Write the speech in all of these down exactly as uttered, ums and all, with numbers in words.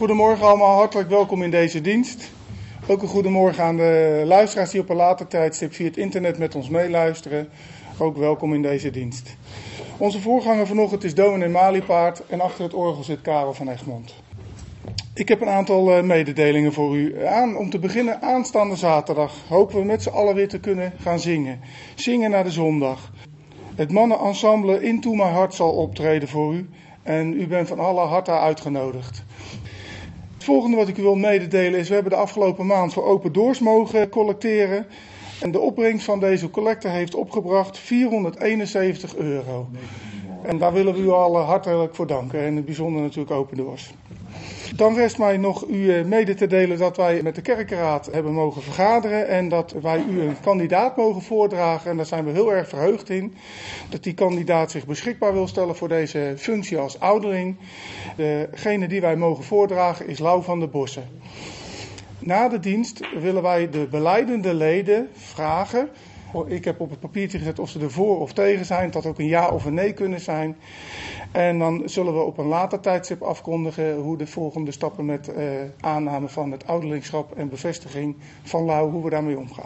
Goedemorgen allemaal, hartelijk welkom in deze dienst. Ook een goedemorgen aan de luisteraars die op een later tijdstip via het internet met ons meeluisteren. Ook welkom in deze dienst. Onze voorganger vanochtend is dominee Maliepaard en achter het orgel zit Karel van Egmond. Ik heb een aantal uh, mededelingen voor u. Aan, om te beginnen, aanstaande zaterdag hopen we met z'n allen weer te kunnen gaan zingen. Zingen naar de zondag. Het mannenensemble Into My Heart zal optreden voor u en u bent van alle harte uitgenodigd. Het volgende wat ik u wil mededelen is, we hebben de afgelopen maand voor Open Doors mogen collecteren. En de opbrengst van deze collecte heeft opgebracht vierhonderdeenenzeventig euro. En daar willen we u al hartelijk voor danken. En in het bijzonder natuurlijk Open Doors. Dan rest mij nog u mede te delen dat wij met de kerkenraad hebben mogen vergaderen. En dat wij u een kandidaat mogen voordragen. En daar zijn we heel erg verheugd in. Dat die kandidaat zich beschikbaar wil stellen voor deze functie als ouderling. Degene die wij mogen voordragen is Lau van der Bossen. Na de dienst willen wij de belijdende leden vragen. Ik heb op het papiertje gezet of ze er voor of tegen zijn. Dat ook een ja of een nee kunnen zijn. En dan zullen we op een later tijdstip afkondigen hoe de volgende stappen met uh, aanname van het ouderlingschap en bevestiging van Lau, hoe we daarmee omgaan.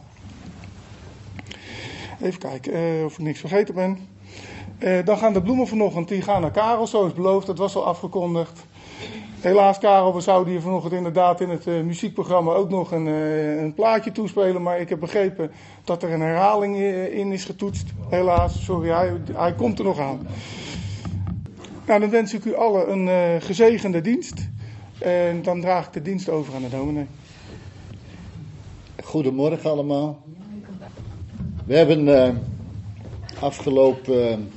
Even kijken uh, of ik niks vergeten ben. Uh, dan gaan de bloemen vanochtend, die gaan naar Karel, zoals beloofd. Dat was al afgekondigd. Helaas, Karel, we zouden hier vanochtend inderdaad in het uh, muziekprogramma ook nog een, uh, een plaatje toespelen. Maar ik heb begrepen dat er een herhaling uh, in is getoetst. Helaas, sorry, hij, hij komt er nog aan. Nou, dan wens ik u allen een uh, gezegende dienst. En dan draag ik de dienst over aan de dominee. Goedemorgen allemaal. We hebben uh, afgelopen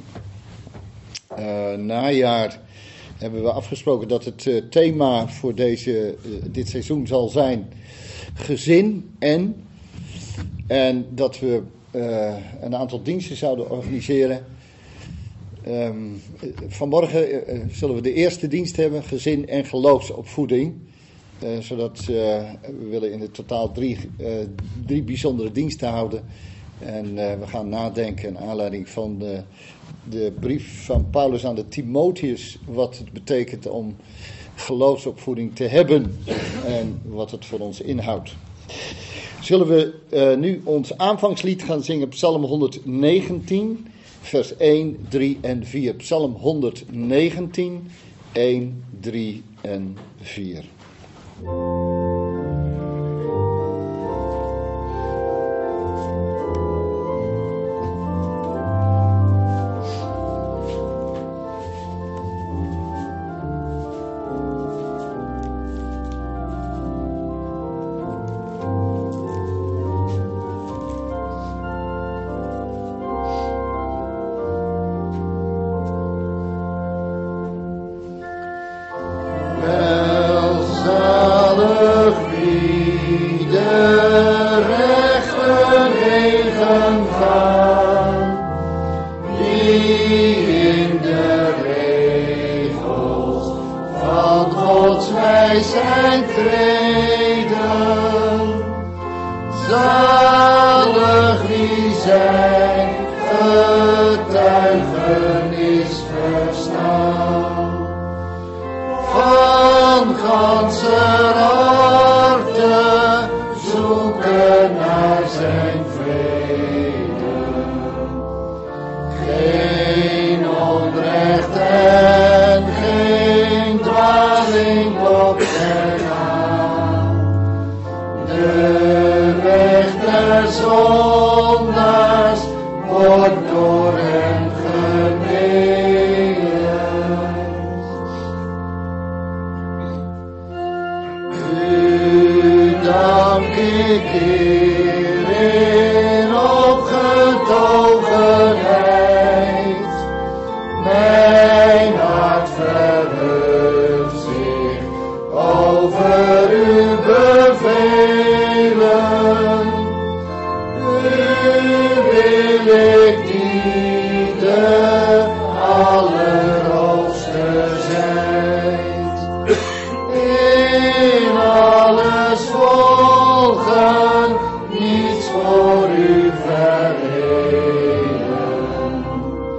uh, najaar hebben we afgesproken dat het uh, thema voor deze, uh, dit seizoen zal zijn gezin en. En dat we uh, een aantal diensten zouden organiseren. Um, vanmorgen uh, zullen we de eerste dienst hebben, gezin en geloofsopvoeding. Uh, zodat uh, we willen in het totaal drie, uh, drie bijzondere diensten houden. En uh, we gaan nadenken naar aanleiding van de, de brief van Paulus aan de Timotheus. Wat het betekent om geloofsopvoeding te hebben en wat het voor ons inhoudt. Zullen we uh, nu ons aanvangslied gaan zingen, Psalm honderdnegentien, vers één, drie en vier. Psalm honderdnegentien, één, drie en vier.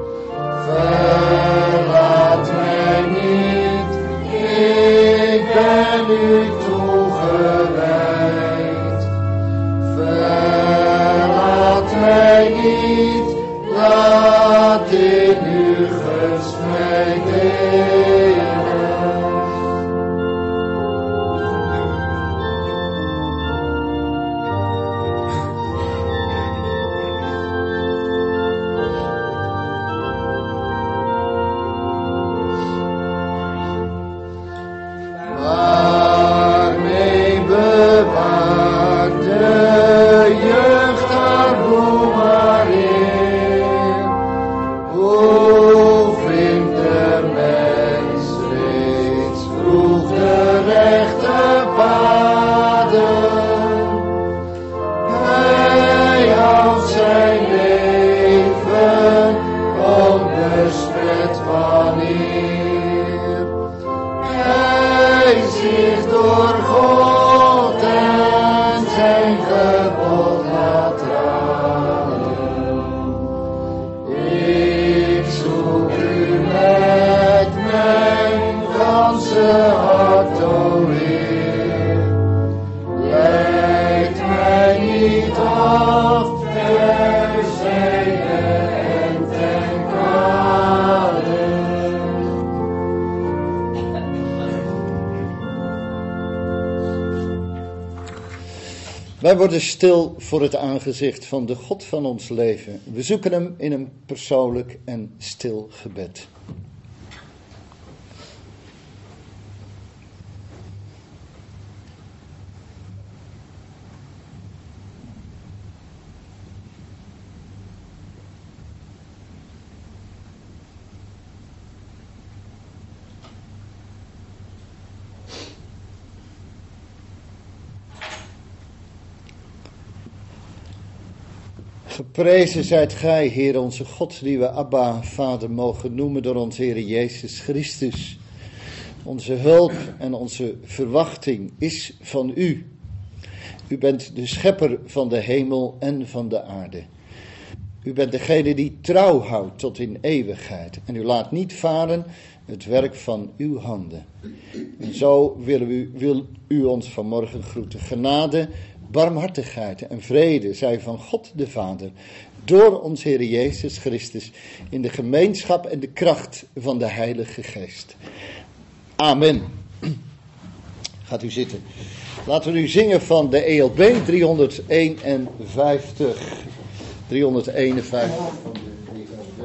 Verlaat mij niet, ik ben zijn u toegewijd. Verlaat mij niet, laat in uw gunst mij delen. Waarmee bewaart de jeugd haar bloem maar in? Hoe vindt de mens reeds vroeg de rechte paden? Hij houdt zijn leven onbesmet van eer. Hij zich door God en zijn gebod laat raden. Ik zoek u met mijn ganse hart, o Heer. Leid mij niet af ter zijde en ten kwade. Wij worden stil voor het aangezicht van de God van ons leven. We zoeken hem in een persoonlijk en stil gebed. Geprezen zijt gij, Heer onze God, die we Abba, Vader, mogen noemen door onze Heer Jezus Christus. Onze hulp en onze verwachting is van u. U bent de schepper van de hemel en van de aarde. U bent degene die trouw houdt tot in eeuwigheid. En u laat niet varen het werk van uw handen. En zo willen u, wil u ons vanmorgen groeten. Genade, barmhartigheid en vrede zij van God de Vader, door ons Heer Jezus Christus, in de gemeenschap en de kracht van de Heilige Geest. Amen. Gaat u zitten. Laten we nu zingen van de E L B driehonderdeenenvijftig. driehonderdeenenvijftig van de E L B.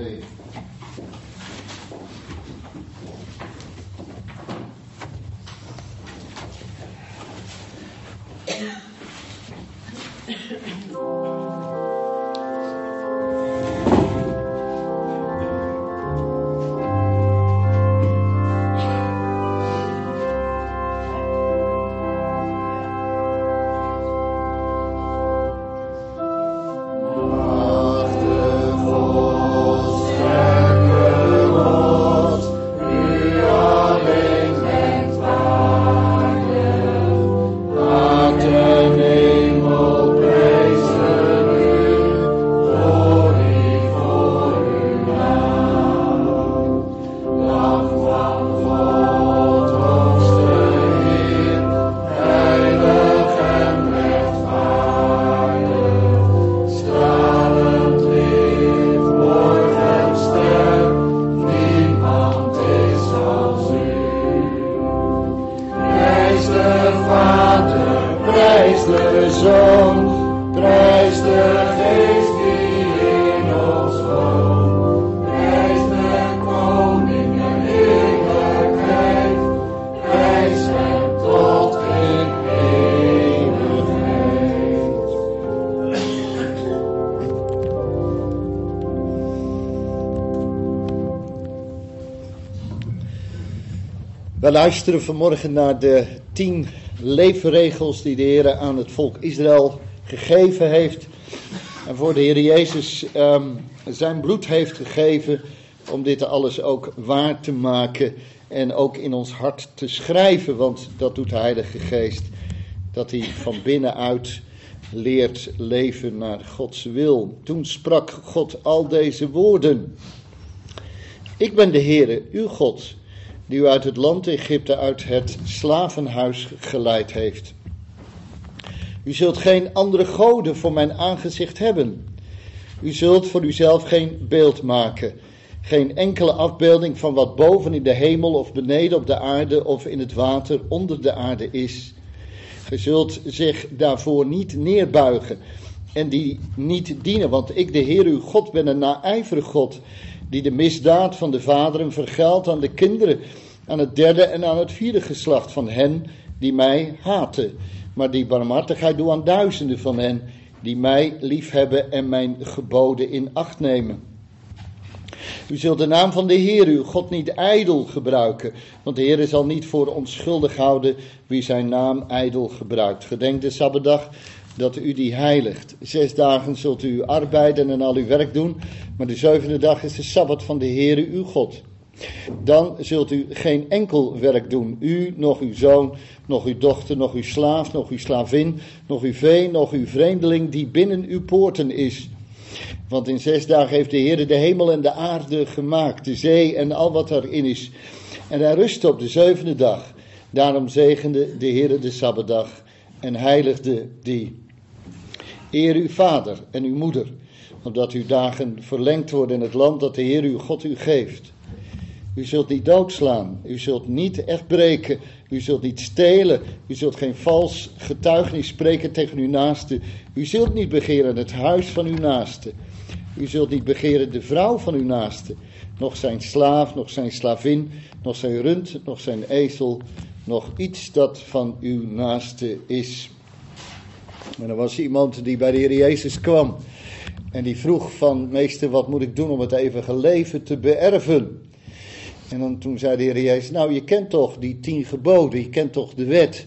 We luisteren vanmorgen naar de tien leefregels die de Heer aan het volk Israël gegeven heeft. En voor de Heer Jezus um, zijn bloed heeft gegeven om dit alles ook waar te maken en ook in ons hart te schrijven. Want dat doet de Heilige Geest, dat hij van binnenuit leert leven naar Gods wil. Toen sprak God al deze woorden. Ik ben de Heere, uw God, die u uit het land Egypte, uit het slavenhuis geleid heeft. U zult geen andere goden voor mijn aangezicht hebben. U zult voor uzelf geen beeld maken. Geen enkele afbeelding van wat boven in de hemel of beneden op de aarde of in het water onder de aarde is. Gij zult zich daarvoor niet neerbuigen en die niet dienen, want ik, de Heer uw God, ben een naijverig God, die de misdaad van de vaderen vergeldt aan de kinderen, aan het derde en aan het vierde geslacht van hen die mij haten, maar die barmhartigheid doe aan duizenden van hen die mij liefhebben en mijn geboden in acht nemen. U zult de naam van de Heer uw God niet ijdel gebruiken, want de Heer zal niet voor onschuldig houden wie zijn naam ijdel gebruikt. Gedenk de Sabbatdag dat u die heiligt. Zes dagen zult u arbeiden en al uw werk doen, maar de zevende dag is de Sabbat van de Heer uw God. Dan zult u geen enkel werk doen, u, nog uw zoon, nog uw dochter, nog uw slaaf, nog uw slavin, nog uw vee, nog uw vreemdeling die binnen uw poorten is. Want in zes dagen heeft de Heer de hemel en de aarde gemaakt, de zee en al wat erin is. En hij rustte op de zevende dag. Daarom zegende de Heer de Sabbatdag en heiligde die. Eer uw vader en uw moeder, opdat uw dagen verlengd worden in het land dat de Heer uw God u geeft. U zult niet doodslaan, u zult niet echt breken, u zult niet stelen, u zult geen vals getuigenis spreken tegen uw naaste. U zult niet begeren het huis van uw naaste. U zult niet begeren de vrouw van uw naaste, nog zijn slaaf, nog zijn slavin, nog zijn rund, nog zijn ezel, nog iets dat van uw naaste is. En er was iemand die bij de Heer Jezus kwam en die vroeg van, meester, wat moet ik doen om het eeuwige leven te beërven? En dan, toen zei de Heer Jezus, nou je kent toch die tien geboden, je kent toch de wet.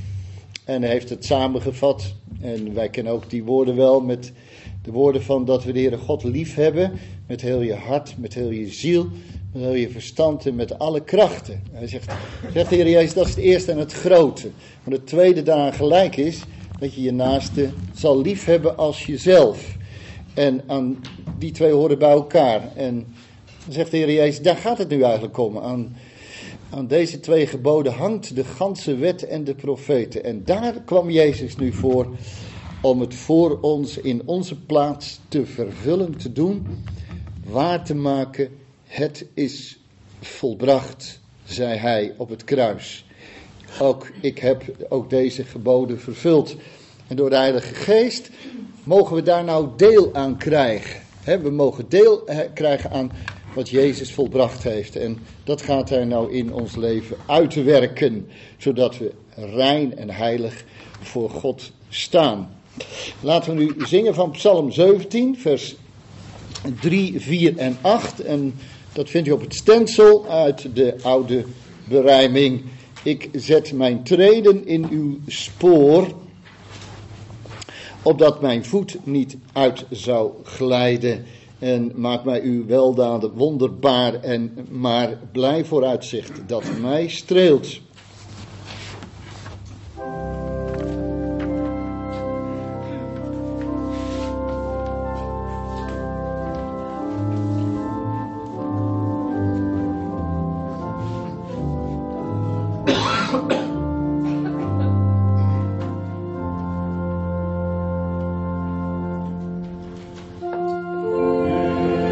En hij heeft het samengevat en wij kennen ook die woorden wel met de woorden van dat we de Heere God lief hebben met heel je hart, met heel je ziel, met heel je verstand en met alle krachten. Hij zegt, zegt de Heer Jezus, dat is het eerste en het grote. Maar het tweede daaraan gelijk is dat je je naaste zal lief hebben als jezelf. En aan die twee horen bij elkaar. En dan zegt de Heer Jezus, daar gaat het nu eigenlijk om. Aan, aan deze twee geboden hangt de ganse wet en de profeten. En daar kwam Jezus nu voor om het voor ons in onze plaats te vervullen, te doen, waar te maken. Het is volbracht, zei hij op het kruis. Ook ik heb ook deze geboden vervuld. En door de Heilige Geest mogen we daar nou deel aan krijgen. He, we mogen deel krijgen aan wat Jezus volbracht heeft. En dat gaat hij nou in ons leven uitwerken, zodat we rein en heilig voor God staan. Laten we nu zingen van Psalm zeventien, vers drie, vier en acht. En dat vindt u op het stencil uit de oude berijming. Ik zet mijn treden in uw spoor, opdat mijn voet niet uit zou glijden. En maak mij uw weldaden wonderbaar en maar blij vooruitzicht dat mij streelt.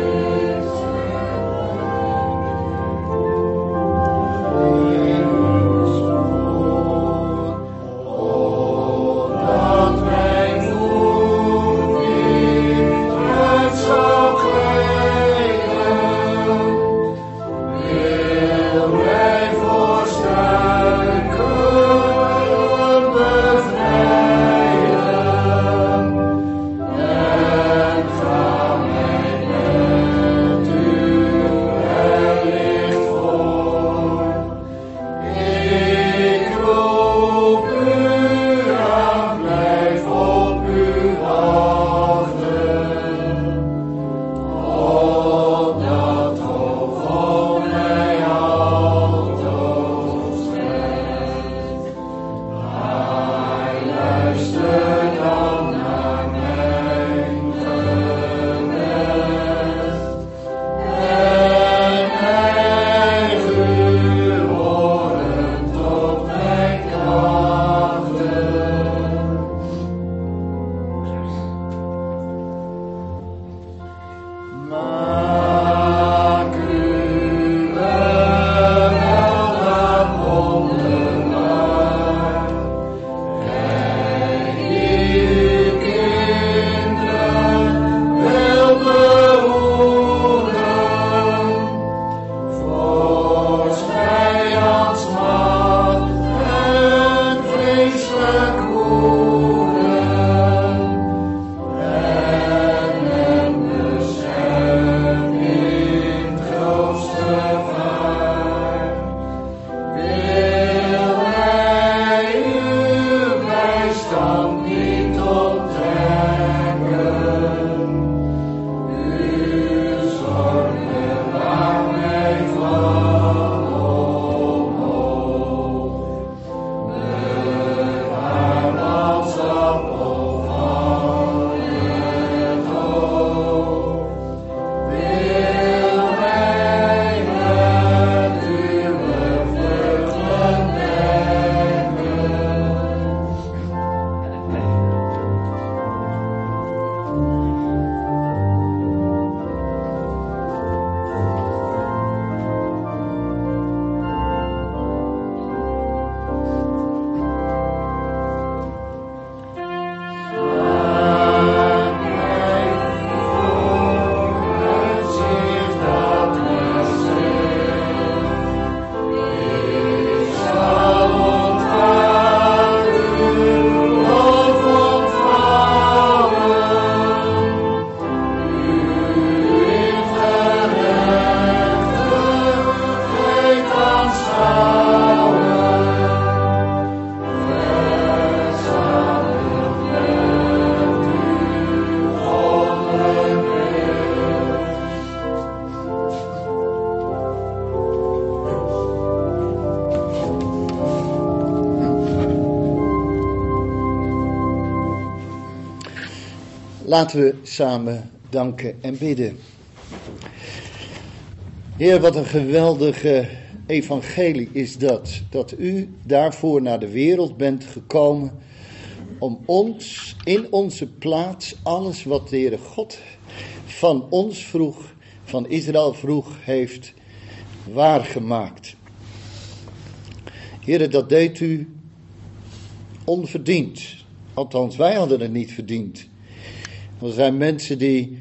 Amen. Laten we samen danken en bidden. Heer, wat een geweldige evangelie is dat. Dat u daarvoor naar de wereld bent gekomen om ons, in onze plaats, alles wat de Heere God van ons vroeg, van Israël vroeg, heeft waargemaakt. Heere, dat deed u onverdiend. Althans, wij hadden het niet verdiend. Er zijn mensen die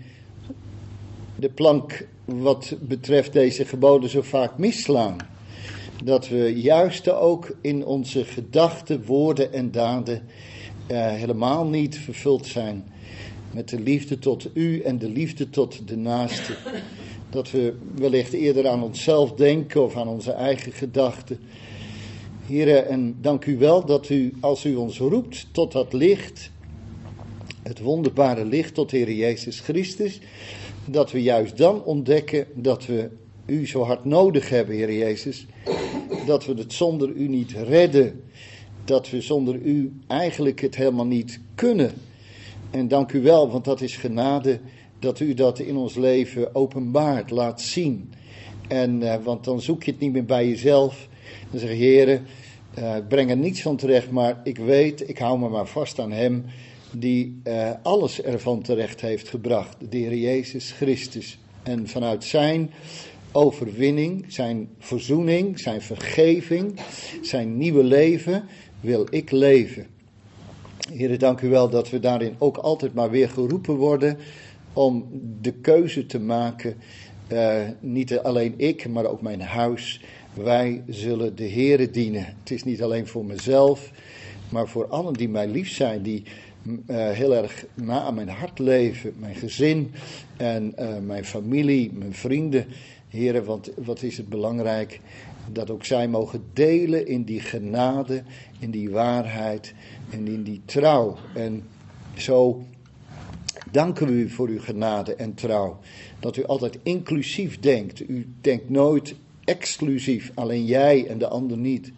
de plank wat betreft deze geboden zo vaak misslaan. Dat we juist ook in onze gedachten, woorden en daden eh, helemaal niet vervuld zijn met de liefde tot u en de liefde tot de naaste. Dat we wellicht eerder aan onszelf denken of aan onze eigen gedachten. Heere, en dank u wel dat u, als u ons roept tot dat licht, het wonderbare licht tot Heere Jezus Christus, dat we juist dan ontdekken dat we u zo hard nodig hebben, Heere Jezus. Dat we het zonder u niet redden. Dat we zonder u eigenlijk het helemaal niet kunnen. En dank u wel, want dat is genade, dat u dat in ons leven openbaart, laat zien. En, uh, want dan zoek je het niet meer bij jezelf. Dan zeg je, Heere, uh, breng er niets van terecht, maar ik weet, ik hou me maar vast aan hem die uh, alles ervan terecht heeft gebracht. De Heer Jezus Christus. En vanuit zijn overwinning, zijn verzoening, zijn vergeving, zijn nieuwe leven, wil ik leven. Heere, dank u wel dat we daarin ook altijd maar weer geroepen worden om de keuze te maken. Uh, niet alleen ik, maar ook mijn huis. Wij zullen de Heere dienen. Het is niet alleen voor mezelf, maar voor allen die mij lief zijn, die uh, heel erg na aan mijn hart leven. Mijn gezin en uh, mijn familie, mijn vrienden. Heere, want wat is het belangrijk dat ook zij mogen delen in die genade, in die waarheid en in die trouw. En zo danken we u voor uw genade en trouw. Dat u altijd inclusief denkt. U denkt nooit exclusief, alleen jij en de ander niet.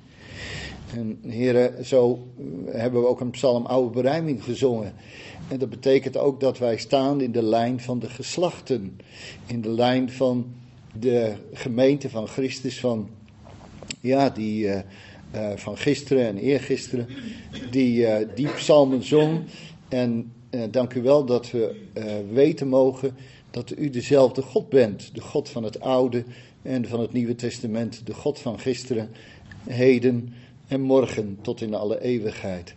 En heren, zo hebben we ook een psalm Oude Berijming gezongen. En dat betekent ook dat wij staan in de lijn van de geslachten. In de lijn van de gemeente van Christus, van, ja, die, uh, uh, van gisteren en eergisteren, die uh, die psalmen zong. En uh, dank u wel dat we uh, weten mogen dat u dezelfde God bent. De God van het Oude en van het Nieuwe Testament. De God van gisteren, heden en morgen tot in alle eeuwigheid.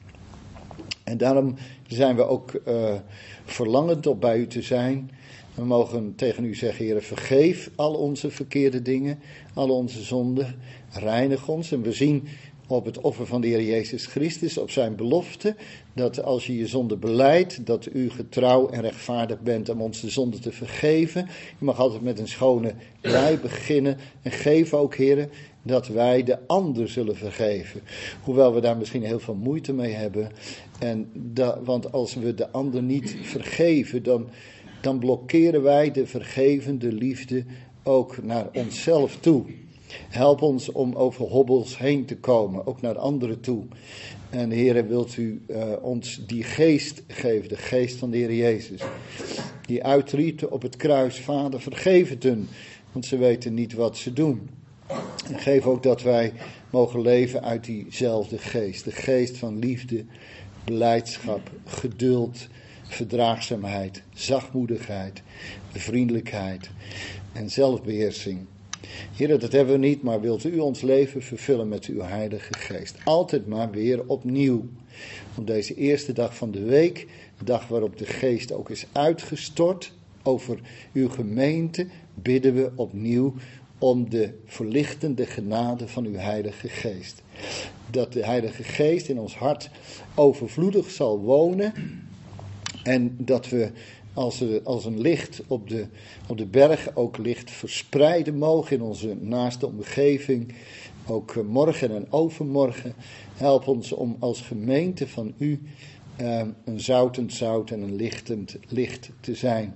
En daarom zijn we ook uh, verlangend om bij u te zijn. We mogen tegen u zeggen, Heere, vergeef al onze verkeerde dingen, al onze zonden, reinig ons. En we zien op het offer van de Heer Jezus Christus, op zijn belofte, dat als je je zonde belijdt, dat u getrouw en rechtvaardig bent om ons de zonde te vergeven. Je mag altijd met een schone lei beginnen en geef ook, Heere, dat wij de ander zullen vergeven. Hoewel we daar misschien heel veel moeite mee hebben. En da, want als we de ander niet vergeven, dan, dan blokkeren wij de vergevende liefde ook naar onszelf toe. Help ons om over hobbels heen te komen, ook naar anderen toe. En Heere, wilt u uh, ons die geest geven, de geest van de Heer Jezus. Die uitriep op het kruis, Vader, vergeef het hun, want ze weten niet wat ze doen. En geef ook dat wij mogen leven uit diezelfde geest. De geest van liefde, blijdschap, geduld, verdraagzaamheid, zachtmoedigheid, vriendelijkheid en zelfbeheersing. Heer, dat hebben we niet, maar wilt u ons leven vervullen met uw heilige geest. Altijd maar weer opnieuw. Op deze eerste dag van de week, de dag waarop de geest ook is uitgestort over uw gemeente, bidden we opnieuw om de verlichtende genade van uw heilige geest. Dat de heilige geest in ons hart overvloedig zal wonen en dat we als, er, als een licht op de, op de berg ook licht verspreiden mogen in onze naaste omgeving. Ook morgen en overmorgen. Help ons om als gemeente van u eh, een zoutend zout en een lichtend licht te zijn.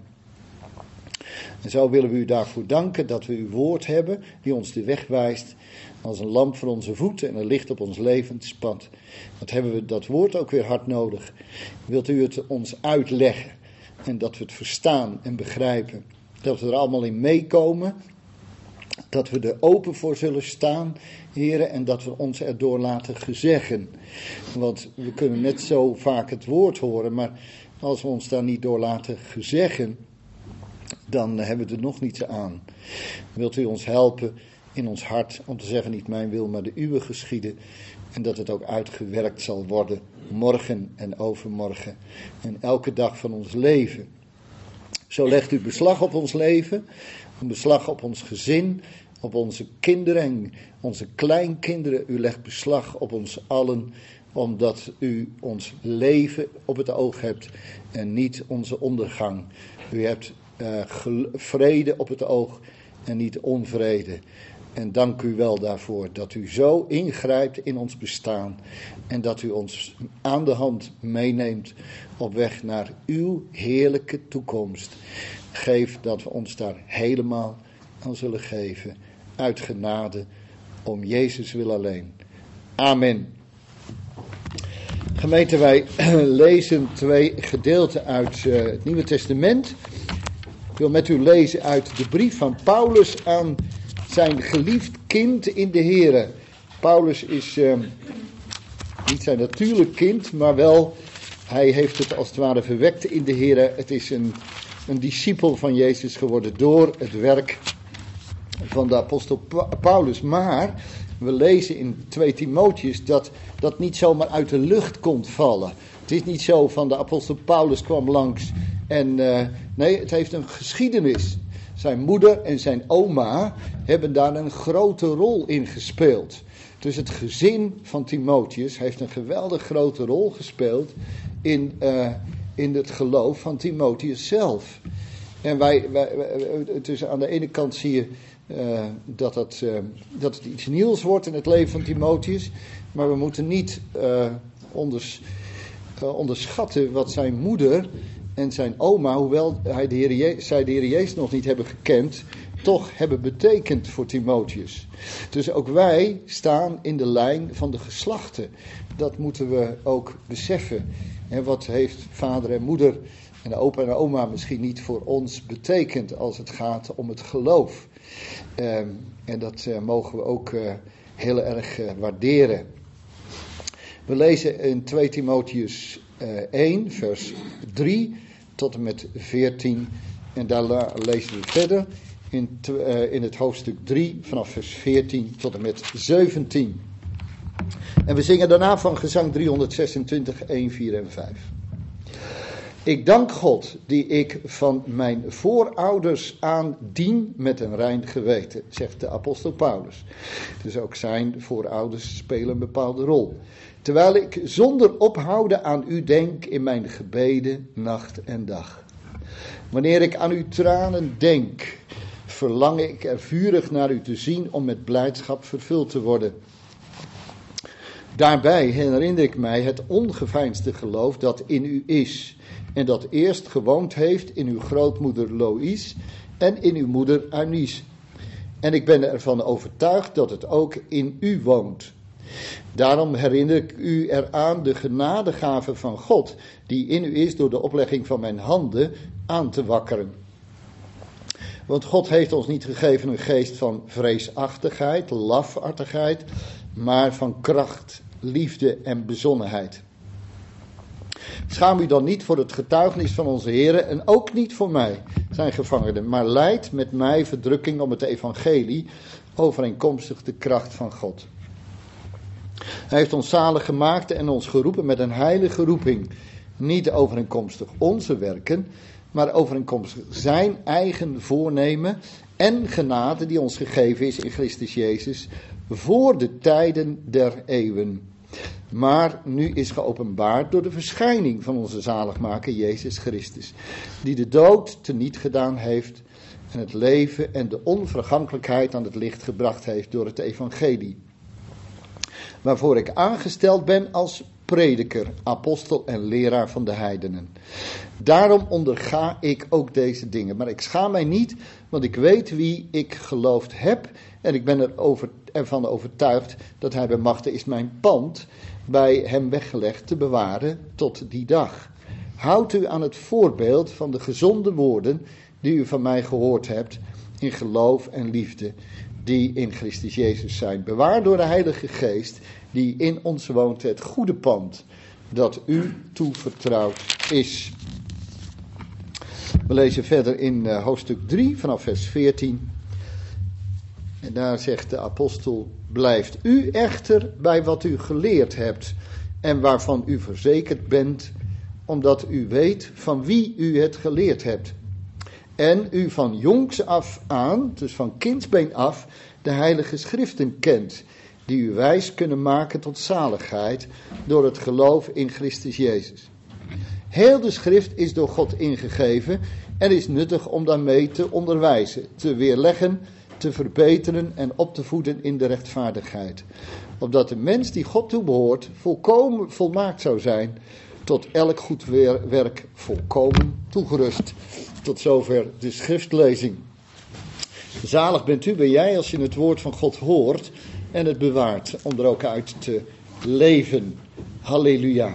En zo willen we u daarvoor danken dat we uw woord hebben die ons de weg wijst als een lamp voor onze voeten en een licht op ons levenspad. Wat hebben we dat woord ook weer hard nodig. Wilt u het ons uitleggen? En dat we het verstaan en begrijpen. Dat we er allemaal in meekomen. Dat we er open voor zullen staan, heren, en dat we ons erdoor laten gezeggen. Want we kunnen net zo vaak het woord horen, maar als we ons daar niet door laten gezeggen, dan hebben we er nog niets aan. Wilt u ons helpen in ons hart om te zeggen, niet mijn wil, maar de uwe geschieden. En dat het ook uitgewerkt zal worden, morgen en overmorgen. En elke dag van ons leven. Zo legt u beslag op ons leven, een beslag op ons gezin, op onze kinderen en onze kleinkinderen. U legt beslag op ons allen, omdat u ons leven op het oog hebt en niet onze ondergang. U hebt uh, gel- vrede op het oog en niet onvrede. En dank u wel daarvoor dat u zo ingrijpt in ons bestaan en dat u ons aan de hand meeneemt op weg naar uw heerlijke toekomst. Geef dat we ons daar helemaal aan zullen geven, uit genade, om Jezus wil alleen. Amen. Gemeente, wij lezen twee gedeelten uit uh, het Nieuwe Testament. Ik wil met u lezen uit de brief van Paulus aan zijn geliefd kind in de Here. Paulus is uh, niet zijn natuurlijk kind, maar wel, hij heeft het als het ware verwekt in de Here. Het is een, een discipel van Jezus geworden door het werk van de apostel pa- Paulus. Maar we lezen in twee Timotheus dat dat niet zomaar uit de lucht komt vallen. Het is niet zo van de apostel Paulus kwam langs en uh, nee, het heeft een geschiedenis. Zijn moeder en zijn oma hebben daar een grote rol in gespeeld. Dus het gezin van Timotheus heeft een geweldig grote rol gespeeld in, uh, in het geloof van Timotheus zelf. En wij, wij, wij dus aan de ene kant zie je uh, dat, het, uh, dat het iets nieuws wordt in het leven van Timotheus. Maar we moeten niet uh, onders, uh, onderschatten wat zijn moeder en zijn oma, hoewel hij de Heer Je- zij de Heer Jezus nog niet hebben gekend, toch hebben betekend voor Timotheus. Dus ook wij staan in de lijn van de geslachten. Dat moeten we ook beseffen. En wat heeft vader en moeder en de opa en oma misschien niet voor ons betekend als het gaat om het geloof. Um, en dat uh, mogen we ook uh, heel erg uh, waarderen. We lezen in twee Timotheus uh, één, vers drie tot en met veertien. En daar la- lezen we verder in, t- uh, in het hoofdstuk drie vanaf vers veertien tot en met zeventien. En we zingen daarna van gezang driehonderdzesentwintig, één, vier en vijf. Ik dank God die ik van mijn voorouders aan dien met een rein geweten, zegt de apostel Paulus. Dus ook zijn voorouders spelen een bepaalde rol. Terwijl ik zonder ophouden aan u denk in mijn gebeden, nacht en dag. Wanneer ik aan uw tranen denk, verlang ik er vurig naar u te zien om met blijdschap vervuld te worden. Daarbij herinner ik mij het ongeveinsde geloof dat in u is en dat eerst gewoond heeft in uw grootmoeder Loïs en in uw moeder Eunice. En ik ben ervan overtuigd dat het ook in u woont. Daarom herinner ik u eraan de genadegave van God, die in u is door de oplegging van mijn handen aan te wakkeren. Want God heeft ons niet gegeven een geest van vreesachtigheid, lafaardigheid, maar van kracht, liefde en bezonnenheid. Schaam u dan niet voor het getuigenis van onze Heer en ook niet voor mij, zijn gevangenen, maar lijd met mij verdrukking om het evangelie, overeenkomstig de kracht van God. Hij heeft ons zalig gemaakt en ons geroepen met een heilige roeping, niet overeenkomstig onze werken, maar overeenkomstig zijn eigen voornemen en genade die ons gegeven is in Christus Jezus voor de tijden der eeuwen. Maar nu is geopenbaard door de verschijning van onze zaligmaker Jezus Christus, die de dood teniet gedaan heeft en het leven en de onvergankelijkheid aan het licht gebracht heeft door het evangelie. Waarvoor ik aangesteld ben als prediker, apostel en leraar van de heidenen. Daarom onderga ik ook deze dingen. Maar ik schaam mij niet, want ik weet wie ik geloofd heb. En ik ben er over, ervan overtuigd dat hij bij machte is mijn pand bij hem weggelegd te bewaren tot die dag. Houd u aan het voorbeeld van de gezonde woorden die u van mij gehoord hebt, in geloof en liefde, die in Christus Jezus zijn. Bewaar door de Heilige Geest, die in ons woont, het goede pand dat u toevertrouwd is. We lezen verder in uh, hoofdstuk drie vanaf vers veertien. En daar zegt de apostel: blijft u echter bij wat u geleerd hebt en waarvan u verzekerd bent, omdat u weet van wie u het geleerd hebt. En u van jongs af aan, dus van kindsbeen af, de heilige schriften kent, die u wijs kunnen maken tot zaligheid door het geloof in Christus Jezus. Heel de schrift is door God ingegeven en is nuttig om daarmee te onderwijzen, te weerleggen, te verbeteren en op te voeden in de rechtvaardigheid. Opdat de mens die God toebehoort volkomen volmaakt zou zijn, tot elk goed werk volkomen toegerust. Tot zover de schriftlezing. Zalig bent u, ben jij, als je het woord van God hoort en het bewaart, om er ook uit te leven. Halleluja.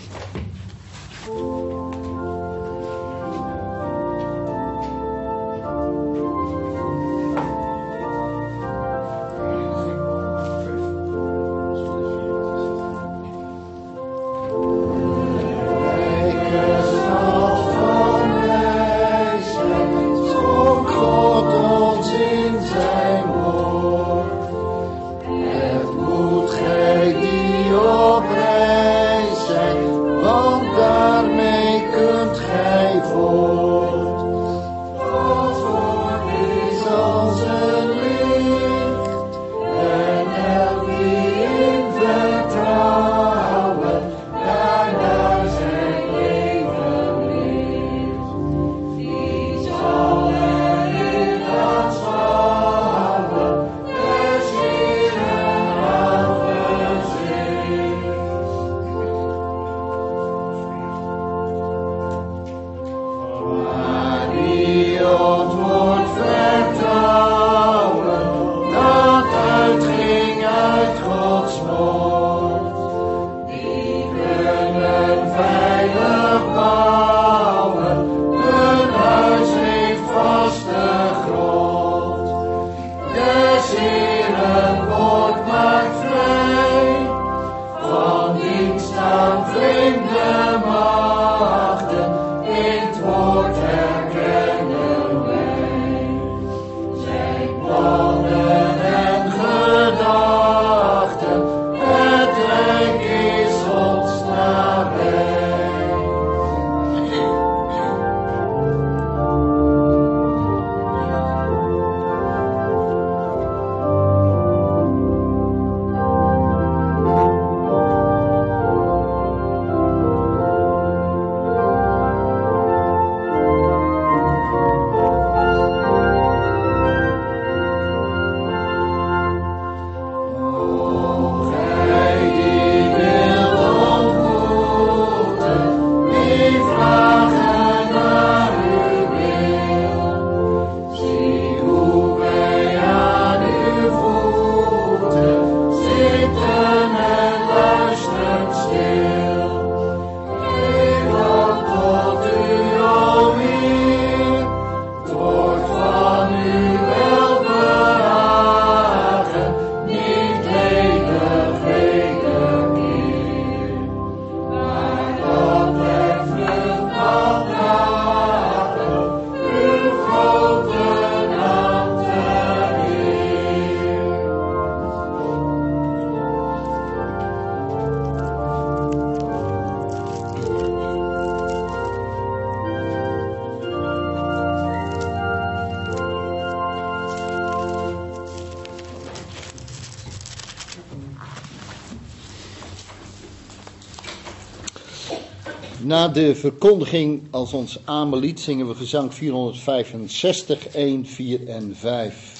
Na de verkondiging als ons aanbelied zingen we gezang vierhonderdvijfenzestig, één, vier en vijf.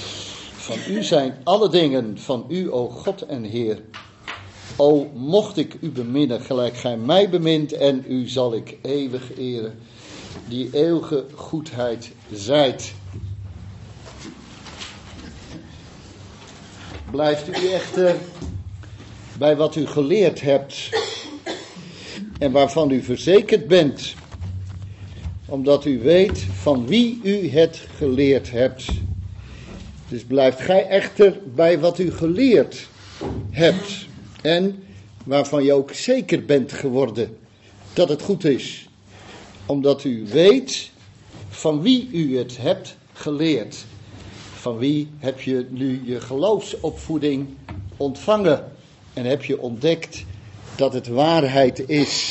Van u zijn alle dingen, van u, o God en Heer. O, mocht ik u beminnen, gelijk gij mij bemint, en u zal ik eeuwig eren, die eeuwige goedheid zijt. Blijft u echter bij wat u geleerd hebt en waarvan u verzekerd bent, omdat u weet van wie u het geleerd hebt. Dus blijft gij echter bij wat u geleerd hebt en waarvan je ook zeker bent geworden dat het goed is, omdat u weet van wie u het hebt geleerd. Van wie heb je nu je geloofsopvoeding ontvangen en heb je ontdekt dat het waarheid is.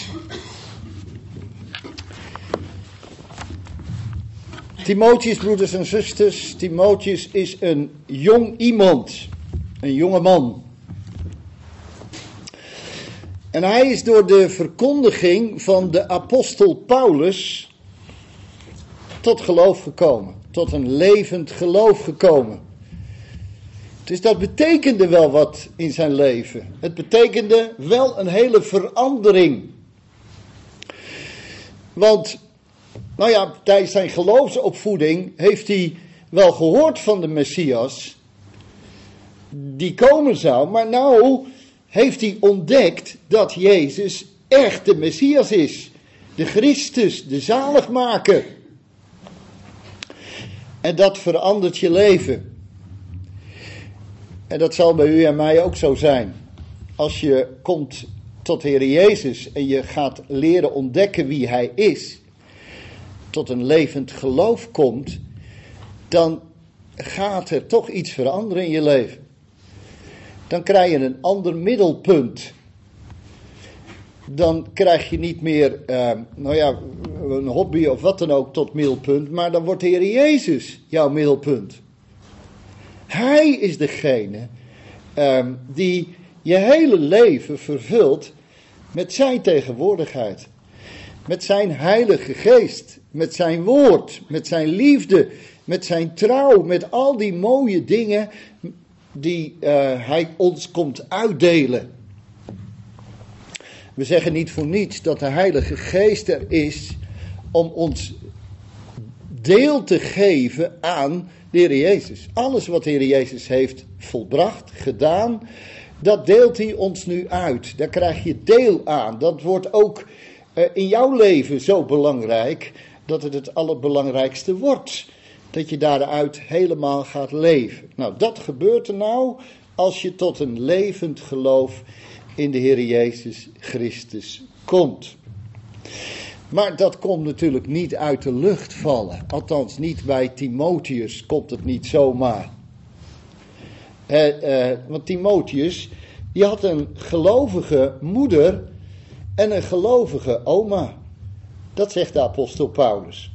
Timotheus, broeders en zusters, Timotheus is een jong iemand, een jonge man. En hij is door de verkondiging van de apostel Paulus tot geloof gekomen, tot een levend geloof gekomen. Dus dat betekende wel wat in zijn leven. Het betekende wel een hele verandering. Want, nou ja, tijdens zijn geloofsopvoeding heeft hij wel gehoord van de Messias, die komen zou, maar nou heeft hij ontdekt dat Jezus echt de Messias is. De Christus, de zaligmaker. En dat verandert je leven. En dat zal bij u en mij ook zo zijn. Als je komt tot de Heer Jezus en je gaat leren ontdekken wie Hij is, tot een levend geloof komt, dan gaat er toch iets veranderen in je leven. Dan krijg je een ander middelpunt. Dan krijg je niet meer, uh, nou ja, een hobby of wat dan ook tot middelpunt, maar dan wordt de Heer Jezus jouw middelpunt. Hij is degene uh, die je hele leven vervult met zijn tegenwoordigheid. Met zijn heilige geest, met zijn woord, met zijn liefde, met zijn trouw, met al die mooie dingen die uh, hij ons komt uitdelen. We zeggen niet voor niets dat de Heilige Geest er is om ons deel te geven aan de Heer Jezus. Alles wat de Heer Jezus heeft volbracht, gedaan, dat deelt hij ons nu uit. Daar krijg je deel aan. Dat wordt ook uh, in jouw leven zo belangrijk dat het het allerbelangrijkste wordt. Dat je daaruit helemaal gaat leven. Nou, dat gebeurt er nou als je tot een levend geloof in de Heer Jezus Christus komt. Maar dat komt natuurlijk niet uit de lucht vallen. Althans, niet bij Timotheus komt het niet zomaar. Eh, eh, want Timotheus, die had een gelovige moeder en een gelovige oma. Dat zegt de apostel Paulus.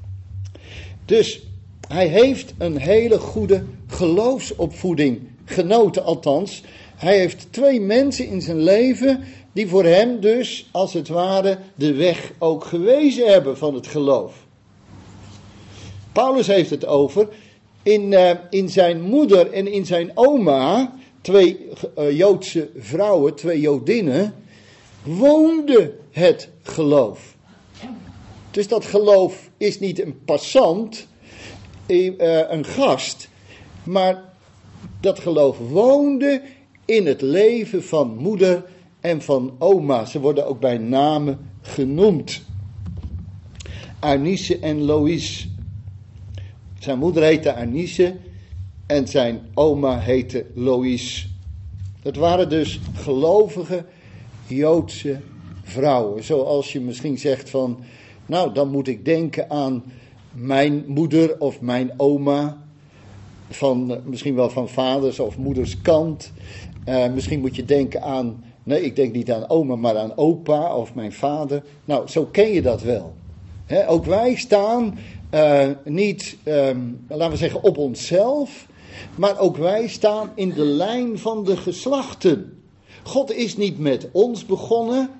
Dus hij heeft een hele goede geloofsopvoeding genoten, althans. Hij heeft twee mensen in zijn leven die voor hem dus, als het ware, de weg ook gewezen hebben van het geloof. Paulus heeft het over, in, uh, in zijn moeder en in zijn oma, twee uh, Joodse vrouwen, twee Jodinnen, woonde het geloof. Dus dat geloof is niet een passant, uh, een gast, maar dat geloof woonde in het leven van moeder en van oma. Ze worden ook bij namen genoemd. Eunice en Loïs. Zijn moeder heette Eunice en zijn oma heette Loïs. Dat waren dus gelovige Joodse vrouwen. Zoals je misschien zegt van, nou dan moet ik denken aan mijn moeder of mijn oma. Van, misschien wel van vaders of moeders kant. Uh, misschien moet je denken aan, nee ik denk niet aan oma, maar aan opa of mijn vader. Nou, zo ken je dat wel. He, ook wij staan uh, niet, um, laten we zeggen, op onszelf. Maar ook wij staan in de lijn van de geslachten. God is niet met ons begonnen,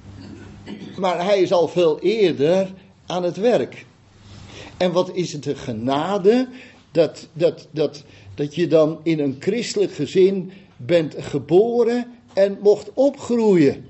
maar hij is al veel eerder aan het werk. En wat is het een genade dat, dat, dat, dat je dan in een christelijk gezin bent geboren en mocht opgroeien.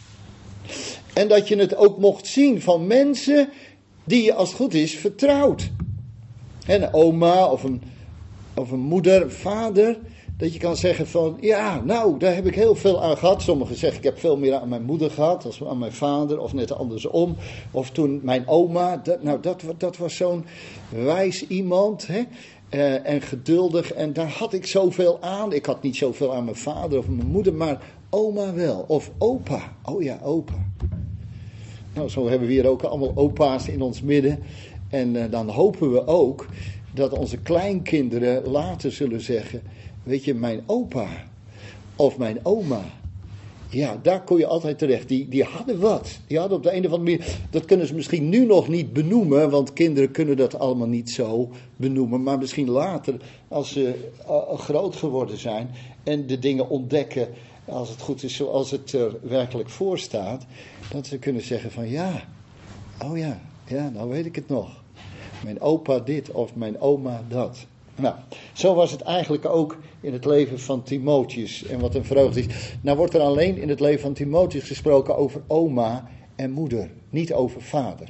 En dat je het ook mocht zien van mensen die je als het goed is vertrouwt. Een oma of een, of een moeder, vader, Dat je kan zeggen van, ja, nou, daar heb ik heel veel aan gehad. Sommigen zeggen, ik heb veel meer aan mijn moeder gehad dan aan mijn vader, of net andersom. Of toen mijn oma, dat, nou, dat, dat was zo'n wijs iemand, hè. Uh, en geduldig, en daar had ik zoveel aan. Ik had niet zoveel aan mijn vader of mijn moeder, maar oma wel. Of opa, oh ja, opa. Nou, zo hebben we hier ook allemaal opa's in ons midden. En uh, dan hopen we ook dat onze kleinkinderen later zullen zeggen, weet je, mijn opa of mijn oma, ja, daar kon je altijd terecht. Die, die hadden wat. Die hadden op de een of andere manier, dat kunnen ze misschien nu nog niet benoemen, want kinderen kunnen dat allemaal niet zo benoemen. Maar misschien later, als ze uh, groot geworden zijn en de dingen ontdekken, als het goed is zoals het er werkelijk voor staat, dat ze kunnen zeggen van ja, oh ja, ja, nou weet ik het nog. Mijn opa dit of mijn oma dat. Nou, zo was het eigenlijk ook in het leven van Timotheus. En wat een vreugde is. Nou wordt er alleen in het leven van Timotheus gesproken over oma en moeder. Niet over vader.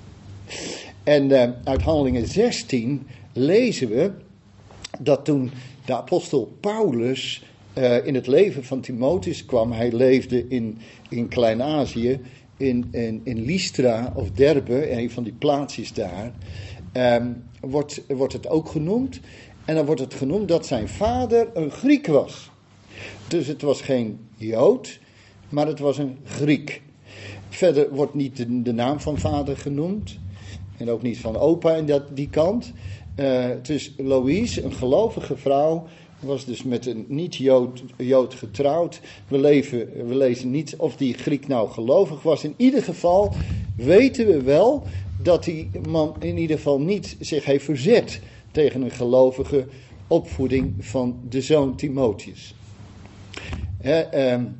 En uh, uit Handelingen zestien lezen we dat toen de apostel Paulus uh, in het leven van Timotheus kwam. Hij leefde in, in Klein-Azië, in, in, in Lystra of Derbe, een van die plaatsjes daar. Um, wordt, wordt het ook genoemd. En dan wordt het genoemd dat zijn vader een Griek was. Dus het was geen Jood, maar het was een Griek. Verder wordt niet de, de naam van vader genoemd. En ook niet van opa in dat, die kant. Uh, het is Louise, een gelovige vrouw, was dus met een niet-Jood Jood getrouwd. We, leven, we lezen niet of die Griek nou gelovig was. In ieder geval weten we wel dat die man in ieder geval niet zich heeft verzet tegen een gelovige opvoeding van de zoon Timotheus. Eh, uh,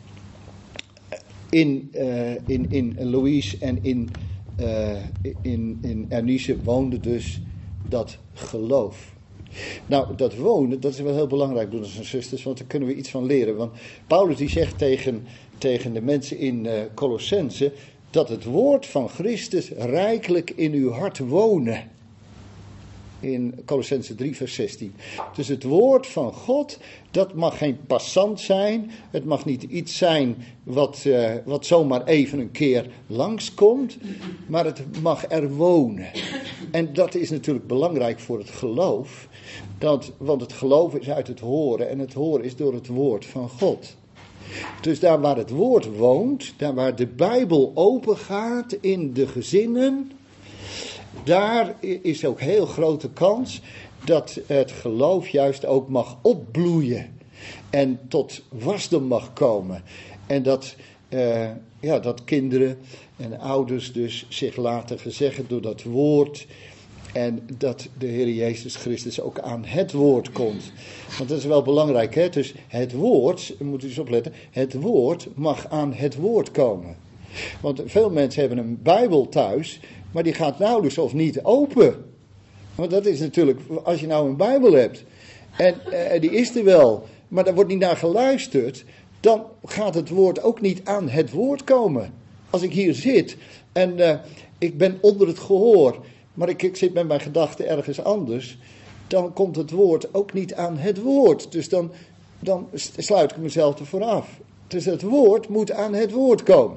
in, uh, in, in Louise en in, uh, in, in Eunice woonde dus dat geloof. Nou, dat wonen, dat is wel heel belangrijk, broeders en zusters, want daar kunnen we iets van leren. Want Paulus die zegt tegen, tegen de mensen in uh, Colossense dat het woord van Christus rijkelijk in uw hart wonen. In Colossense drie vers zestien. Dus het woord van God, dat mag geen passant zijn. Het mag niet iets zijn wat, uh, wat zomaar even een keer langskomt. Maar het mag er wonen. En dat is natuurlijk belangrijk voor het geloof. Dat, want het geloof is uit het horen. En het horen is door het woord van God. Dus daar waar het woord woont, daar waar de Bijbel open gaat in de gezinnen, daar is ook heel grote kans dat het geloof juist ook mag opbloeien en tot wasdom mag komen. En dat, uh, ja, dat kinderen en ouders dus zich laten gezeggen door dat woord. En dat de Heer Jezus Christus ook aan het woord komt. Want dat is wel belangrijk, hè? Dus het woord, moet u eens opletten, het woord mag aan het woord komen. Want veel mensen hebben een Bijbel thuis, maar die gaat nauwelijks of niet open. Want dat is natuurlijk, als je nou een Bijbel hebt, en uh, die is er wel, maar daar wordt niet naar geluisterd, dan gaat het woord ook niet aan het woord komen. Als ik hier zit en uh, ik ben onder het gehoor, maar ik, ik zit met mijn gedachten ergens anders, dan komt het woord ook niet aan het woord. Dus dan, dan sluit ik mezelf ervoor af. Dus het woord moet aan het woord komen.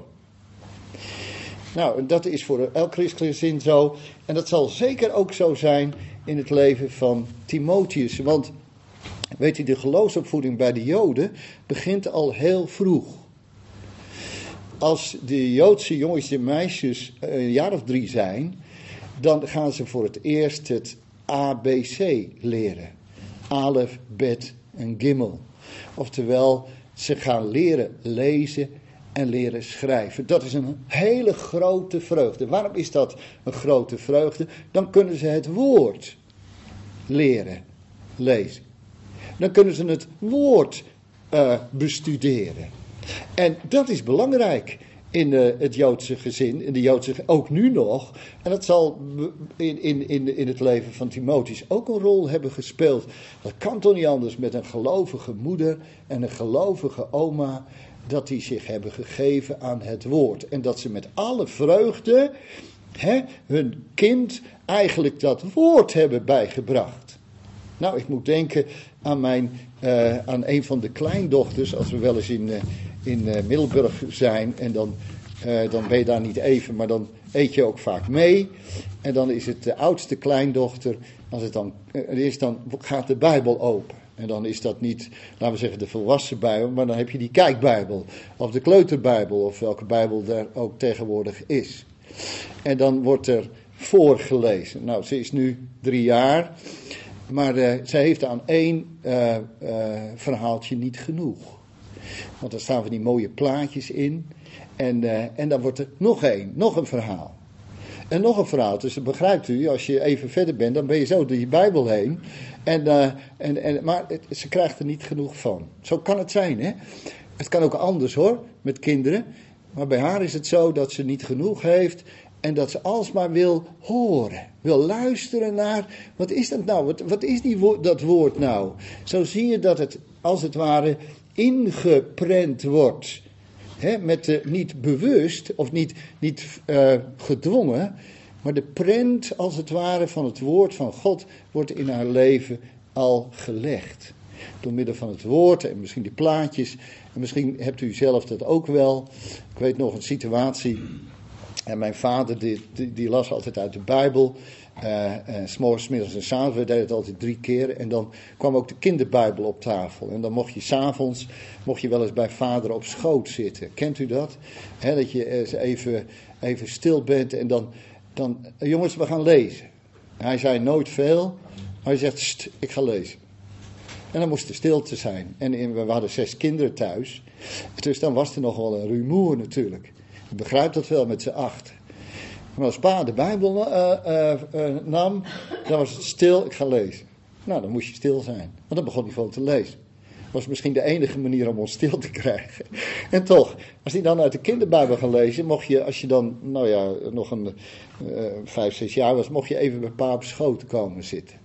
Nou, dat is voor elk christelijk gezin zo. En dat zal zeker ook zo zijn in het leven van Timotheus. Want, weet u, de geloofsopvoeding bij de Joden begint al heel vroeg. Als de Joodse jongens en meisjes een jaar of drie zijn, dan gaan ze voor het eerst het A B C leren. Alef, Bet en Gimel. Oftewel, ze gaan leren lezen en leren schrijven. Dat is een hele grote vreugde. Waarom is dat een grote vreugde? Dan kunnen ze het woord leren lezen. Dan kunnen ze het woord uh, bestuderen. En dat is belangrijk in uh, het Joodse gezin, in de Joodse, ook nu nog. En dat zal in, in, in, in het leven van Timotheus ook een rol hebben gespeeld. Dat kan toch niet anders met een gelovige moeder en een gelovige oma, dat die zich hebben gegeven aan het woord. En dat ze met alle vreugde hè, hun kind eigenlijk dat woord hebben bijgebracht. Nou, ik moet denken aan, mijn, uh, aan een van de kleindochters, als we wel eens in, uh, in uh, Middelburg zijn. En dan, uh, dan ben je daar niet even, maar dan eet je ook vaak mee. En dan is het de oudste kleindochter, als het dan uh, is, dan gaat de Bijbel open. En dan is dat niet, laten we zeggen, de volwassen Bijbel, maar dan heb je die kijkbijbel. Of de kleuterbijbel, of welke Bijbel daar ook tegenwoordig is. En dan wordt er voorgelezen. Nou, ze is nu drie jaar, maar uh, zij heeft aan één uh, uh, verhaaltje niet genoeg. Want er staan van die mooie plaatjes in. En, uh, en dan wordt er nog één, nog een verhaal. En nog een verhaal. Dus begrijpt u, als je even verder bent, dan ben je zo door je Bijbel heen. En, uh, en, en, maar het, ze krijgt er niet genoeg van. Zo kan het zijn, hè. Het kan ook anders hoor, met kinderen. Maar bij haar is het zo dat ze niet genoeg heeft. En dat ze alsmaar wil horen. Wil luisteren naar, wat is dat nou? Wat, wat is die wo- dat woord nou? Zo zie je dat het, als het ware, ingeprent wordt. He, met de, niet bewust, of niet, niet uh, gedwongen. Maar de prent, als het ware, van het woord van God wordt in haar leven al gelegd. Door middel van het woord en misschien die plaatjes. En misschien hebt u zelf dat ook wel. Ik weet nog een situatie. En mijn vader die, die, die las altijd uit de Bijbel. Uh, uh, 's morgens, 's middags en 's avonds. We deden het altijd drie keer. En dan kwam ook de kinderbijbel op tafel. En dan mocht je 's avonds mocht je wel eens bij vader op schoot zitten. Kent u dat? He, dat je even, even stil bent en dan, dan... Jongens, we gaan lezen. Hij zei nooit veel. Maar hij zegt, St, ik ga lezen. En dan moest er stilte zijn. En in, we hadden zes kinderen thuis. Dus dan was er nog wel een rumoer natuurlijk. Je begrijpt dat wel met z'n acht. Maar als pa de Bijbel uh, uh, uh, nam, dan was het stil, ik ga lezen. Nou, dan moest je stil zijn. Want dan begon hij gewoon te lezen. Dat was misschien de enige manier om ons stil te krijgen. En toch, als hij dan uit de kinderbijbel ging lezen, mocht je, als je dan, nou ja, nog een uh, vijf, zes jaar was, mocht je even bij pa op schoot komen zitten.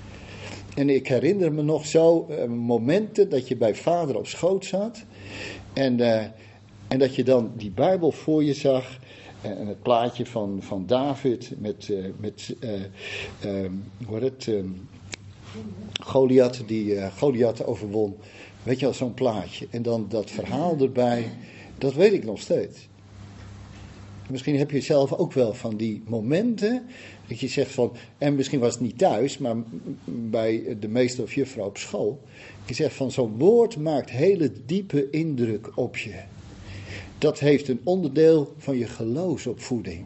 En ik herinner me nog zo uh, momenten dat je bij vader op schoot zat. En, uh, en dat je dan die Bijbel voor je zag. En het plaatje van, van David met, uh, met uh, uh, hoe heet het, uh, Goliath, die uh, Goliath overwon. Weet je wel, zo'n plaatje. En dan dat verhaal erbij, dat weet ik nog steeds. Misschien heb je zelf ook wel van die momenten, dat je zegt van, en misschien was het niet thuis, maar bij de meester of juffrouw op school. Je zegt van, zo'n woord maakt hele diepe indruk op je. Dat heeft een onderdeel van je geloofsopvoeding.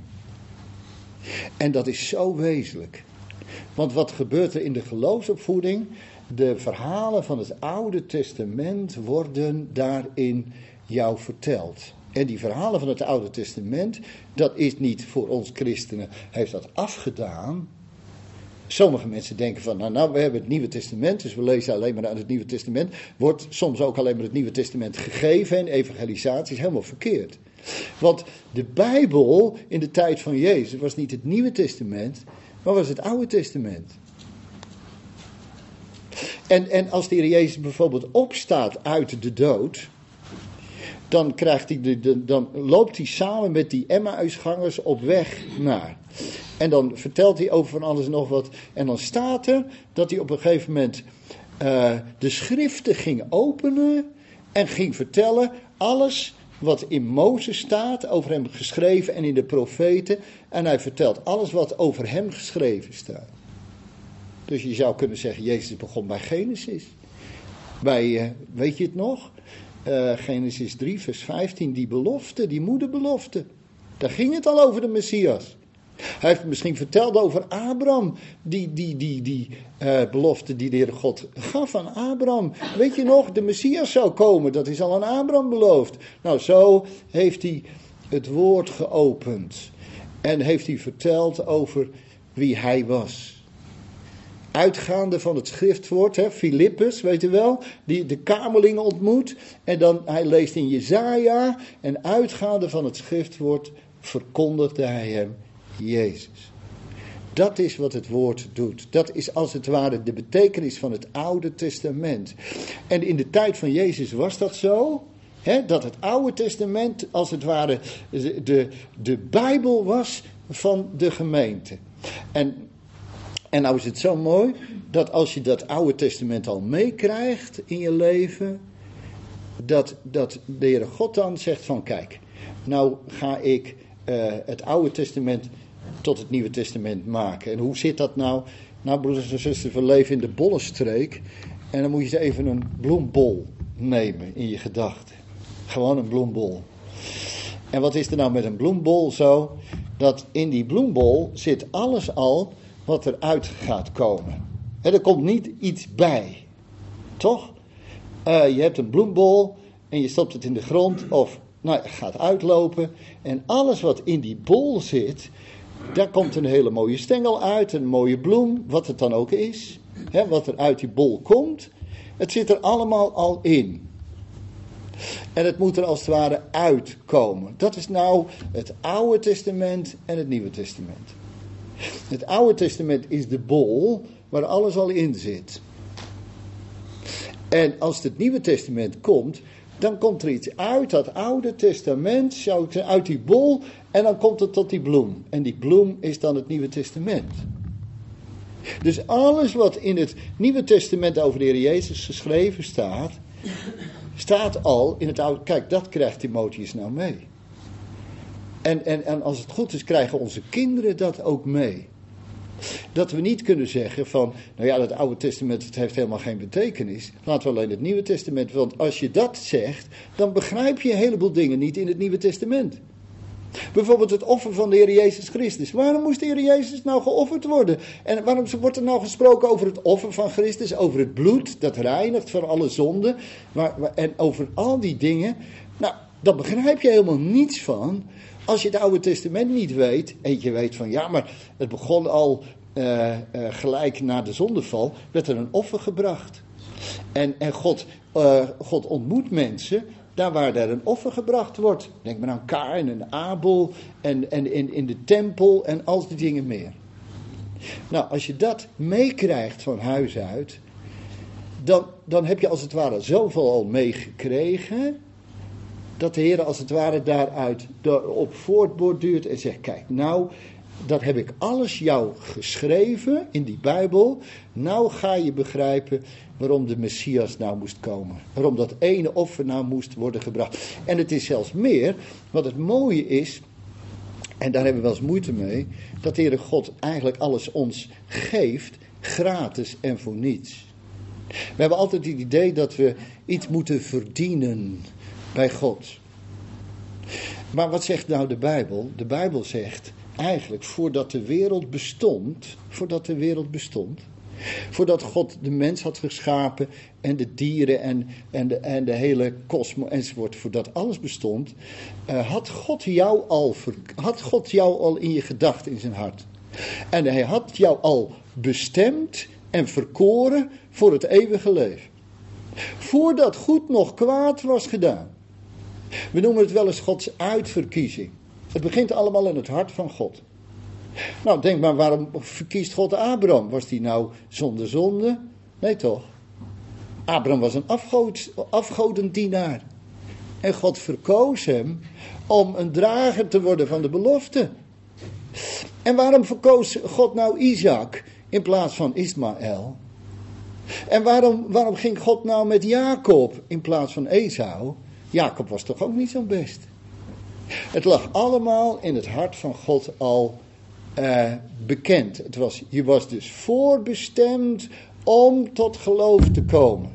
En dat is zo wezenlijk. Want wat gebeurt er in de geloofsopvoeding? De verhalen van het Oude Testament worden daarin jou verteld. En die verhalen van het Oude Testament, dat is niet voor ons christenen, heeft dat afgedaan. Sommige mensen denken van, nou, nou, we hebben het Nieuwe Testament, dus we lezen alleen maar uit het Nieuwe Testament. Wordt soms ook alleen maar het Nieuwe Testament gegeven en evangelisatie is helemaal verkeerd. Want de Bijbel in de tijd van Jezus was niet het Nieuwe Testament, maar was het Oude Testament. En, en als de Heer Jezus bijvoorbeeld opstaat uit de dood, dan, krijgt hij de, de, dan loopt hij samen met die Emmausgangers op weg naar. En dan vertelt hij over van alles en nog wat. En dan staat er dat hij op een gegeven moment uh, de schriften ging openen en ging vertellen alles wat in Mozes staat, over hem geschreven en in de profeten. En hij vertelt alles wat over hem geschreven staat. Dus je zou kunnen zeggen, Jezus begon bij Genesis. Bij, uh, weet je het nog? Uh, Genesis drie vers vijftien, die belofte, die moederbelofte. Daar ging het al over de Messias. Hij heeft misschien verteld over Abraham, die, die, die, die uh, belofte die de Heere God gaf aan Abraham. Weet je nog, de Messias zou komen, dat is al aan Abraham beloofd. Nou, zo heeft hij het woord geopend en heeft hij verteld over wie hij was. Uitgaande van het schriftwoord, hè, Filippus, weet u wel, die de kamerlingen ontmoet. En dan, hij leest in Jesaja, en uitgaande van het schriftwoord verkondigde hij hem Jezus. Dat is wat het woord doet. Dat is als het ware de betekenis van het Oude Testament. En in de tijd van Jezus was dat zo. Hè, dat het Oude Testament als het ware de, de Bijbel was van de gemeente. En En nou is het zo mooi dat als je dat Oude Testament al meekrijgt in je leven, dat, dat de Heere God dan zegt van kijk, nou ga ik uh, het Oude Testament tot het Nieuwe Testament maken. En hoe zit dat nou? Nou broeders en zusters, we leven in de bollenstreek en dan moet je eens even een bloembol nemen in je gedachten. Gewoon een bloembol. En wat is er nou met een bloembol zo? Dat in die bloembol zit alles al wat eruit gaat komen. En er komt niet iets bij. Toch? Uh, je hebt een bloembol en je stopt het in de grond of nou, het gaat uitlopen. En alles wat in die bol zit, daar komt een hele mooie stengel uit, een mooie bloem, wat het dan ook is. Hè, wat er uit die bol komt, het zit er allemaal al in. En het moet er als het ware uitkomen. Dat is nou het Oude Testament en het Nieuwe Testament. Het Oude Testament is de bol waar alles al in zit. En als het Nieuwe Testament komt, dan komt er iets uit dat Oude Testament, zou ik zeggen, uit die bol, en dan komt het tot die bloem. En die bloem is dan het Nieuwe Testament. Dus alles wat in het Nieuwe Testament over de Heer Jezus geschreven staat, staat al in het Oude. Kijk, dat krijgt Timotheus nou mee. En, en, en als het goed is, krijgen onze kinderen dat ook mee. Dat we niet kunnen zeggen van, nou ja, dat Oude Testament, het heeft helemaal geen betekenis. Laten we alleen het Nieuwe Testament, want als je dat zegt, dan begrijp je een heleboel dingen niet in het Nieuwe Testament. Bijvoorbeeld het offer van de Heer Jezus Christus. Waarom moest de Heer Jezus nou geofferd worden? En waarom wordt er nou gesproken over het offer van Christus, over het bloed dat reinigt van alle zonden, en over al die dingen? Nou, daar begrijp je helemaal niets van. Als je het Oude Testament niet weet, en je weet van ja, maar het begon al uh, uh, gelijk na de zondeval, werd er een offer gebracht. En, en God, uh, God ontmoet mensen daar waar er een offer gebracht wordt. Denk maar aan Kain en Abel en, en in, in de tempel en al die dingen meer. Nou, als je dat meekrijgt van huis uit, dan, dan heb je als het ware zoveel al meegekregen, dat de Heer als het ware daaruit op voortborduurt en zegt, kijk, nou, dat heb ik alles jou geschreven in die Bijbel. Nou ga je begrijpen waarom de Messias nou moest komen. Waarom dat ene offer nou moest worden gebracht. En het is zelfs meer, wat het mooie is, en daar hebben we wel eens moeite mee, dat de Heere God eigenlijk alles ons geeft, gratis en voor niets. We hebben altijd het idee dat we iets moeten verdienen bij God. Maar wat zegt nou de Bijbel? De Bijbel zegt eigenlijk voordat de wereld bestond, voordat de wereld bestond, voordat God de mens had geschapen en de dieren en, en, de, en de hele kosmos enzovoort, voordat alles bestond, uh, had, God jou al ver, had God jou al in je gedachten, in zijn hart. En hij had jou al bestemd en verkoren voor het eeuwige leven. Voordat goed nog kwaad was gedaan. We noemen het wel eens Gods uitverkiezing. Het begint allemaal in het hart van God. Nou, denk maar, waarom verkiest God Abraham? Was die nou zonder zonde? Nee toch? Abraham was een afgod, afgodendienaar. En God verkoos hem om een drager te worden van de belofte. En waarom verkoos God nou Isaac in plaats van Ismaël? En waarom, waarom ging God nou met Jacob in plaats van Esau? Jacob was toch ook niet zo best. Het lag allemaal in het hart van God al uh, bekend. Het was, je was dus voorbestemd om tot geloof te komen.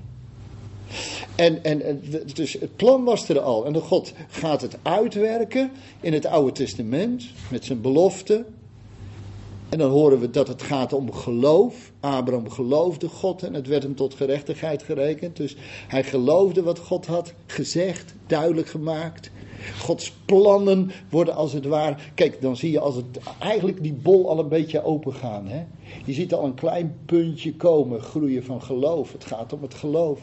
En, en dus het plan was er al. En God gaat het uitwerken in het Oude Testament met zijn belofte. En dan horen we dat het gaat om geloof. Abraham geloofde God en het werd hem tot gerechtigheid gerekend. Dus hij geloofde wat God had gezegd, duidelijk gemaakt. Gods plannen worden als het ware. Kijk, dan zie je als het eigenlijk die bol al een beetje open gaan. Hè? Je ziet al een klein puntje komen, groeien van geloof. Het gaat om het geloof.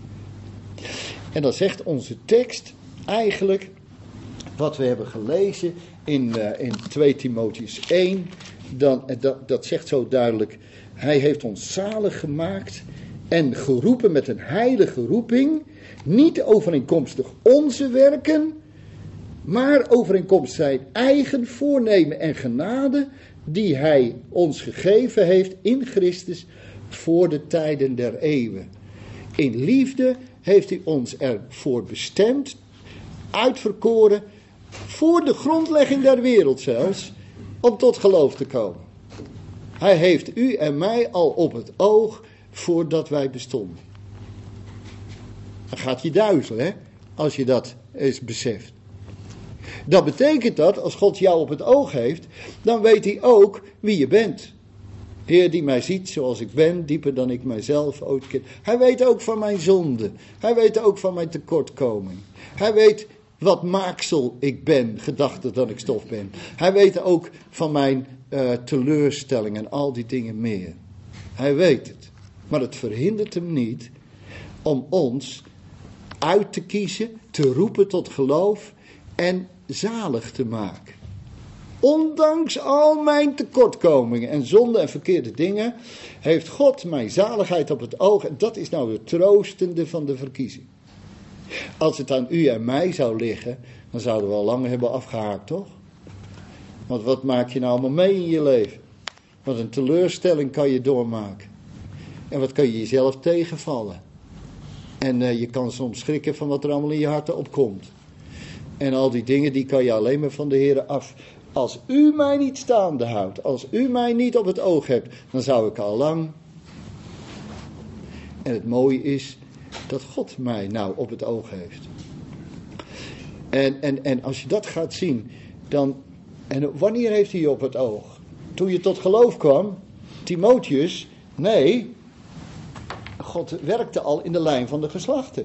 En dan zegt onze tekst eigenlijk wat we hebben gelezen in, uh, in twee Timotheus één. Dan, dat, dat zegt zo duidelijk. Hij heeft ons zalig gemaakt en geroepen met een heilige roeping. Niet overeenkomstig onze werken, maar overeenkomstig zijn eigen voornemen en genade, die hij ons gegeven heeft in Christus voor de tijden der eeuwen. In liefde heeft hij ons ervoor bestemd, uitverkoren, voor de grondlegging der wereld zelfs, om tot geloof te komen. Hij heeft u en mij al op het oog voordat wij bestonden. Dan gaat je duizelen, hè, als je dat eens beseft. Dat betekent dat, als God jou op het oog heeft, dan weet hij ook wie je bent. Heer die mij ziet zoals ik ben, dieper dan ik mijzelf ooit ken. Hij weet ook van mijn zonde. Hij weet ook van mijn tekortkoming. Hij weet wat maaksel ik ben, gedachte dat ik stof ben. Hij weet ook van mijn uh, teleurstelling en al die dingen meer. Hij weet het. Maar het verhindert hem niet om ons uit te kiezen, te roepen tot geloof en zalig te maken. Ondanks al mijn tekortkomingen en zonde en verkeerde dingen, heeft God mijn zaligheid op het oog. En dat is nou het troostende van de verkiezing. Als het aan u en mij zou liggen, dan zouden we al lang hebben afgehaakt, toch? Want wat maak je nou allemaal mee in je leven? Wat een teleurstelling kan je doormaken. En wat kan je jezelf tegenvallen. En uh, je kan soms schrikken van wat er allemaal in je hart opkomt. En al die dingen, die kan je alleen maar van de Heer af. Als u mij niet staande houdt, als u mij niet op het oog hebt, dan zou ik al lang. En het mooie is dat God mij nou op het oog heeft. En, en, en als je dat gaat zien, dan. En wanneer heeft hij je op het oog? Toen je tot geloof kwam, Timotheus? Nee, God werkte al in de lijn van de geslachten.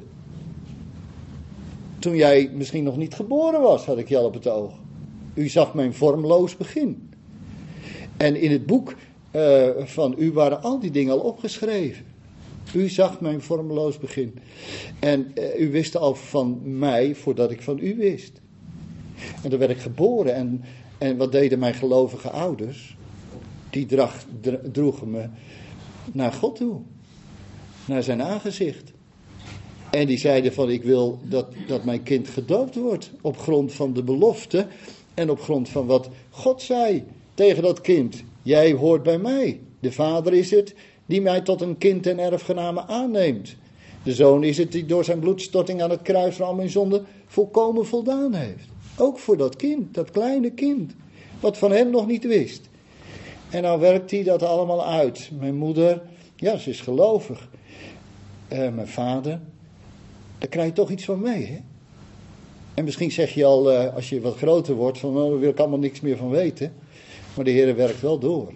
Toen jij misschien nog niet geboren was, had ik je al op het oog. U zag mijn vormloos begin. En in het boek uh, van u waren al die dingen al opgeschreven. U zag mijn vormloos begin. En uh, u wist al van mij voordat ik van u wist. En toen werd ik geboren. En, en wat deden mijn gelovige ouders? Die drag, droegen me naar God toe. Naar zijn aangezicht. En die zeiden van ik wil dat, dat mijn kind gedoopt wordt. Op grond van de belofte. En op grond van wat God zei tegen dat kind. Jij hoort bij mij. De vader is het die mij tot een kind en erfgename aanneemt. De zoon is het die door zijn bloedstorting aan het kruis voor al mijn zonden volkomen voldaan heeft. Ook voor dat kind, dat kleine kind. Wat van hem nog niet wist. En nou werkt hij dat allemaal uit. Mijn moeder, ja, ze is gelovig. Uh, mijn vader, daar krijg je toch iets van mee, hè? En misschien zeg je al, uh, als je wat groter wordt, van nou, daar wil ik allemaal niks meer van weten. Maar de Heer werkt wel door.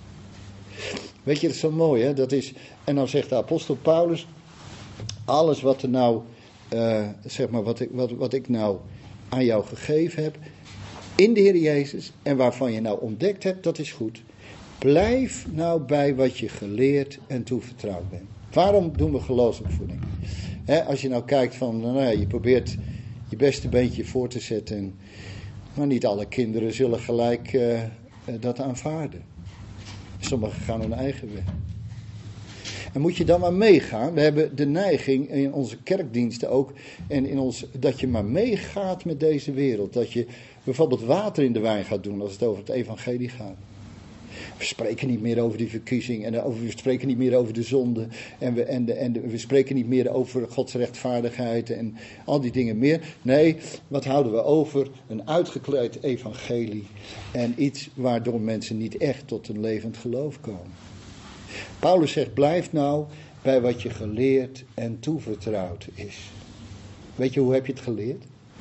Weet je, dat is zo mooi, hè? Dat is, en dan zegt de apostel Paulus, alles wat er nou, uh, zeg maar, wat ik, wat, wat ik nou aan jou gegeven heb, in de Heer Jezus, en waarvan je nou ontdekt hebt, dat is goed. Blijf nou bij wat je geleerd en toevertrouwd bent. Waarom doen we geloofsopvoeding? He, als je nou kijkt van, nou ja, je probeert je beste beentje voor te zetten. Maar niet alle kinderen zullen gelijk uh, dat aanvaarden. Sommigen gaan hun eigen weg. En moet je dan maar meegaan. We hebben de neiging in onze kerkdiensten ook. En in ons, dat je maar meegaat met deze wereld. Dat je bijvoorbeeld water in de wijn gaat doen als het over het evangelie gaat. We spreken niet meer over die verkiezing. En over, we spreken niet meer over de zonde. En, we, en, de, en de, we spreken niet meer over Gods rechtvaardigheid. En al die dingen meer. Nee, wat houden we over? Een uitgekleed evangelie. En iets waardoor mensen niet echt tot een levend geloof komen. Paulus zegt, blijf nou bij wat je geleerd en toevertrouwd is. Weet je, hoe heb je het geleerd?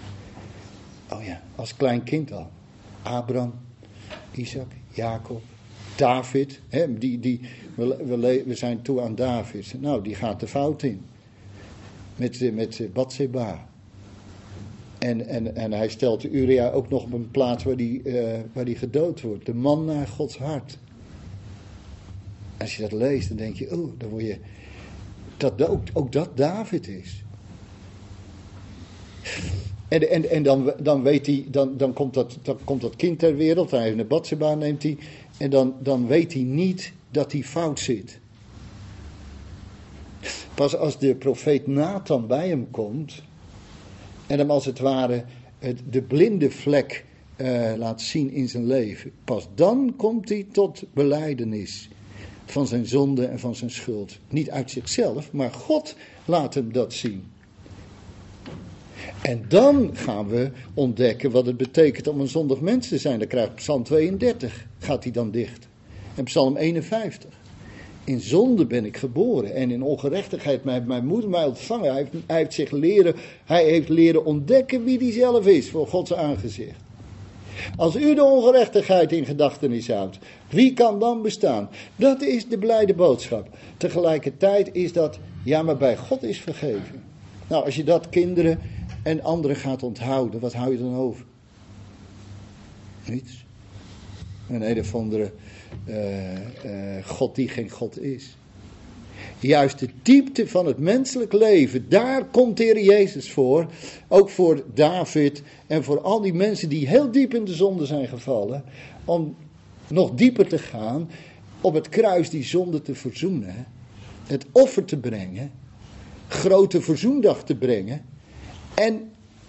Oh ja, als klein kind al. Abraham, Isaac, Jacob, David. Hè, die, die, we, we, we zijn toe aan David. Nou, die gaat de fout in. Met, met Batseba. En, en, en hij stelt Uria ook nog op een plaats waar die, uh, waar die gedood wordt. De man naar Gods hart. Als je dat leest, dan denk je, oh, dan word je, dat ook, ook dat David is. En, en, en dan, dan weet hij, dan, dan, komt dat, dan komt dat kind ter wereld, hij heeft een Batseba, neemt hij, en dan, dan weet hij niet dat hij fout zit. Pas als de profeet Nathan bij hem komt, en hem als het ware het, de blinde vlek uh, laat zien in zijn leven. Pas dan komt hij tot belijdenis van zijn zonde en van zijn schuld. Niet uit zichzelf, maar God laat hem dat zien. En dan gaan we ontdekken wat het betekent om een zondig mens te zijn. Dan krijgt Psalm tweeëndertig, gaat hij dan dicht. En Psalm eenenvijftig. In zonde ben ik geboren en in ongerechtigheid heeft mijn moeder mij ontvangen. Hij heeft, hij heeft zich leren, hij heeft leren ontdekken wie hij zelf is voor Gods aangezicht. Als u de ongerechtigheid in gedachtenis houdt, wie kan dan bestaan? Dat is de blijde boodschap. Tegelijkertijd is dat, ja, maar bij God is vergeven. Nou, als je dat kinderen en anderen gaat onthouden, wat hou je dan over? Niets. Een een of andere uh, uh, God die geen God is. Juist de diepte van het menselijk leven, daar komt de Heer Jezus voor. Ook voor David en voor al die mensen die heel diep in de zonde zijn gevallen. Om nog dieper te gaan, op het kruis die zonde te verzoenen. Het offer te brengen. Grote verzoendag te brengen. En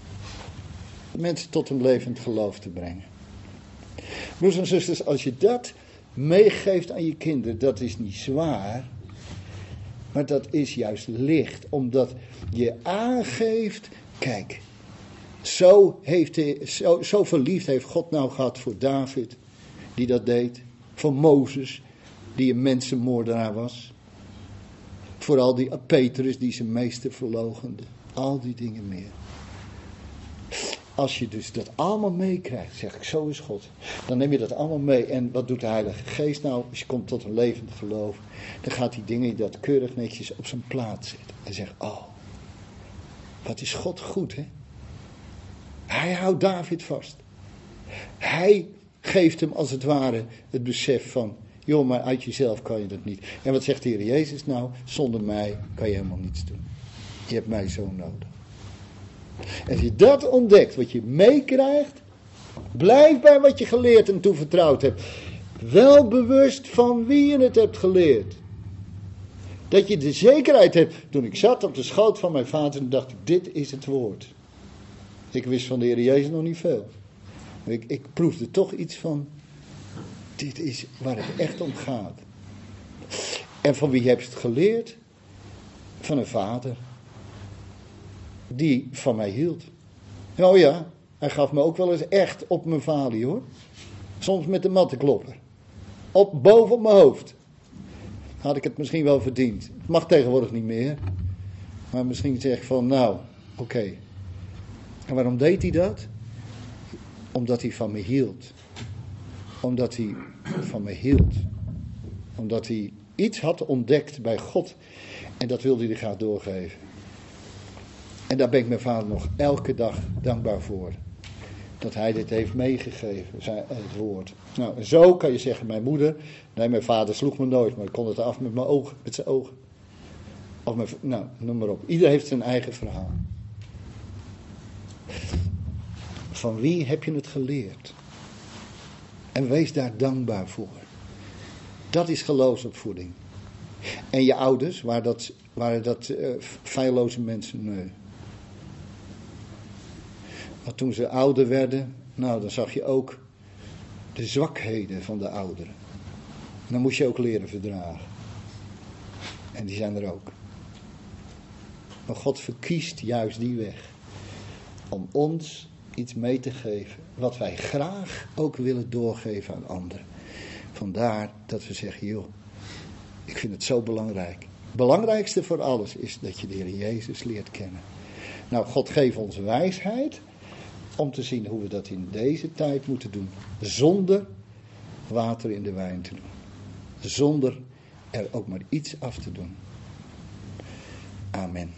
mensen tot een levend geloof te brengen. Broers en zusters, als je dat meegeeft aan je kinderen, dat is niet zwaar. Maar dat is juist licht, omdat je aangeeft, kijk, zo, heeft hij, zo, zo verliefd heeft God nou gehad voor David, die dat deed. Voor Mozes, die een mensenmoordenaar was. Vooral die Petrus, die zijn meester verloochende. Al die dingen meer. Als je dus dat allemaal meekrijgt, zeg ik, zo is God. Dan neem je dat allemaal mee. En wat doet de Heilige Geest nou? Als je komt tot een levend geloof, dan gaat die dingen dat keurig netjes op zijn plaats zetten. En zegt, oh, wat is God goed, hè? Hij houdt David vast. Hij geeft hem als het ware het besef van, joh, maar uit jezelf kan je dat niet. En wat zegt de Heer Jezus nou? Zonder mij kan je helemaal niets doen. Je hebt mij zo nodig. En als je dat ontdekt, wat je meekrijgt, blijf bij wat je geleerd en toevertrouwd hebt. Wel bewust van wie je het hebt geleerd. Dat je de zekerheid hebt. Toen ik zat op de schoot van mijn vader, en dacht ik, dit is het woord. Ik wist van de Heer Jezus nog niet veel. Ik, ik proefde toch iets van, dit is waar het echt om gaat. En van wie heb je het geleerd? Van een vader. Die van mij hield. Oh ja, hij gaf me ook wel eens echt op mijn valie, hoor. Soms met de mattenklopper. Op, boven op mijn hoofd. Had ik het misschien wel verdiend. Het mag tegenwoordig niet meer. Maar misschien zeg ik van, nou, oké. Okay. En waarom deed hij dat? Omdat hij van me hield. Omdat hij van me hield. Omdat hij iets had ontdekt bij God. En dat wilde hij graag doorgeven. En daar ben ik mijn vader nog elke dag dankbaar voor. Dat hij dit heeft meegegeven, zijn, het woord. Nou, en zo kan je zeggen, mijn moeder, nee, mijn vader sloeg me nooit, maar ik kon het af met mijn ogen, met zijn ogen. Of mijn, nou, noem maar op. Ieder heeft zijn eigen verhaal. Van wie heb je het geleerd? En wees daar dankbaar voor. Dat is geloofsopvoeding. En je ouders, waren dat, waren dat uh, feilloze mensen? Nee. Maar toen ze ouder werden, nou dan zag je ook de zwakheden van de ouderen. En dan moest je ook leren verdragen. En die zijn er ook. Maar God verkiest juist die weg. Om ons iets mee te geven. Wat wij graag ook willen doorgeven aan anderen. Vandaar dat we zeggen, joh, ik vind het zo belangrijk. Het belangrijkste voor alles is dat je de Heer Jezus leert kennen. Nou, God geeft ons wijsheid om te zien hoe we dat in deze tijd moeten doen. Zonder water in de wijn te doen. Zonder er ook maar iets af te doen. Amen.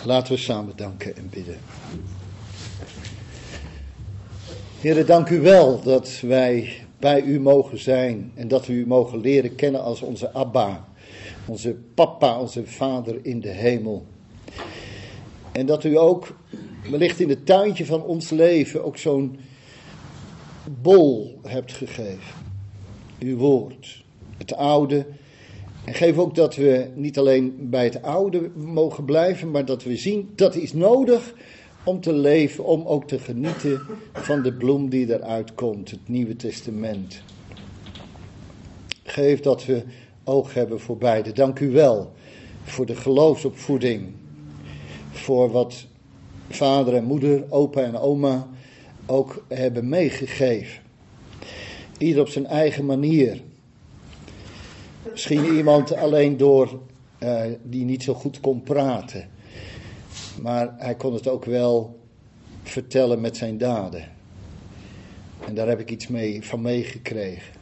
Laten we samen danken en bidden. Heere, dank u wel dat wij bij u mogen zijn en dat we u mogen leren kennen als onze Abba, onze papa, onze vader in de hemel. En dat u ook wellicht in het tuintje van ons leven ook zo'n bol hebt gegeven. Uw woord, het oude. En geef ook dat we niet alleen bij het oude mogen blijven, maar dat we zien dat is nodig om te leven, om ook te genieten van de bloem die eruit komt, het Nieuwe Testament. Geef dat we oog hebben voor beide. Dank u wel voor de geloofsopvoeding, voor wat vader en moeder, opa en oma ook hebben meegegeven. Ieder op zijn eigen manier. Misschien iemand alleen door uh, die niet zo goed kon praten. Maar hij kon het ook wel vertellen met zijn daden. En daar heb ik iets mee, van meegekregen.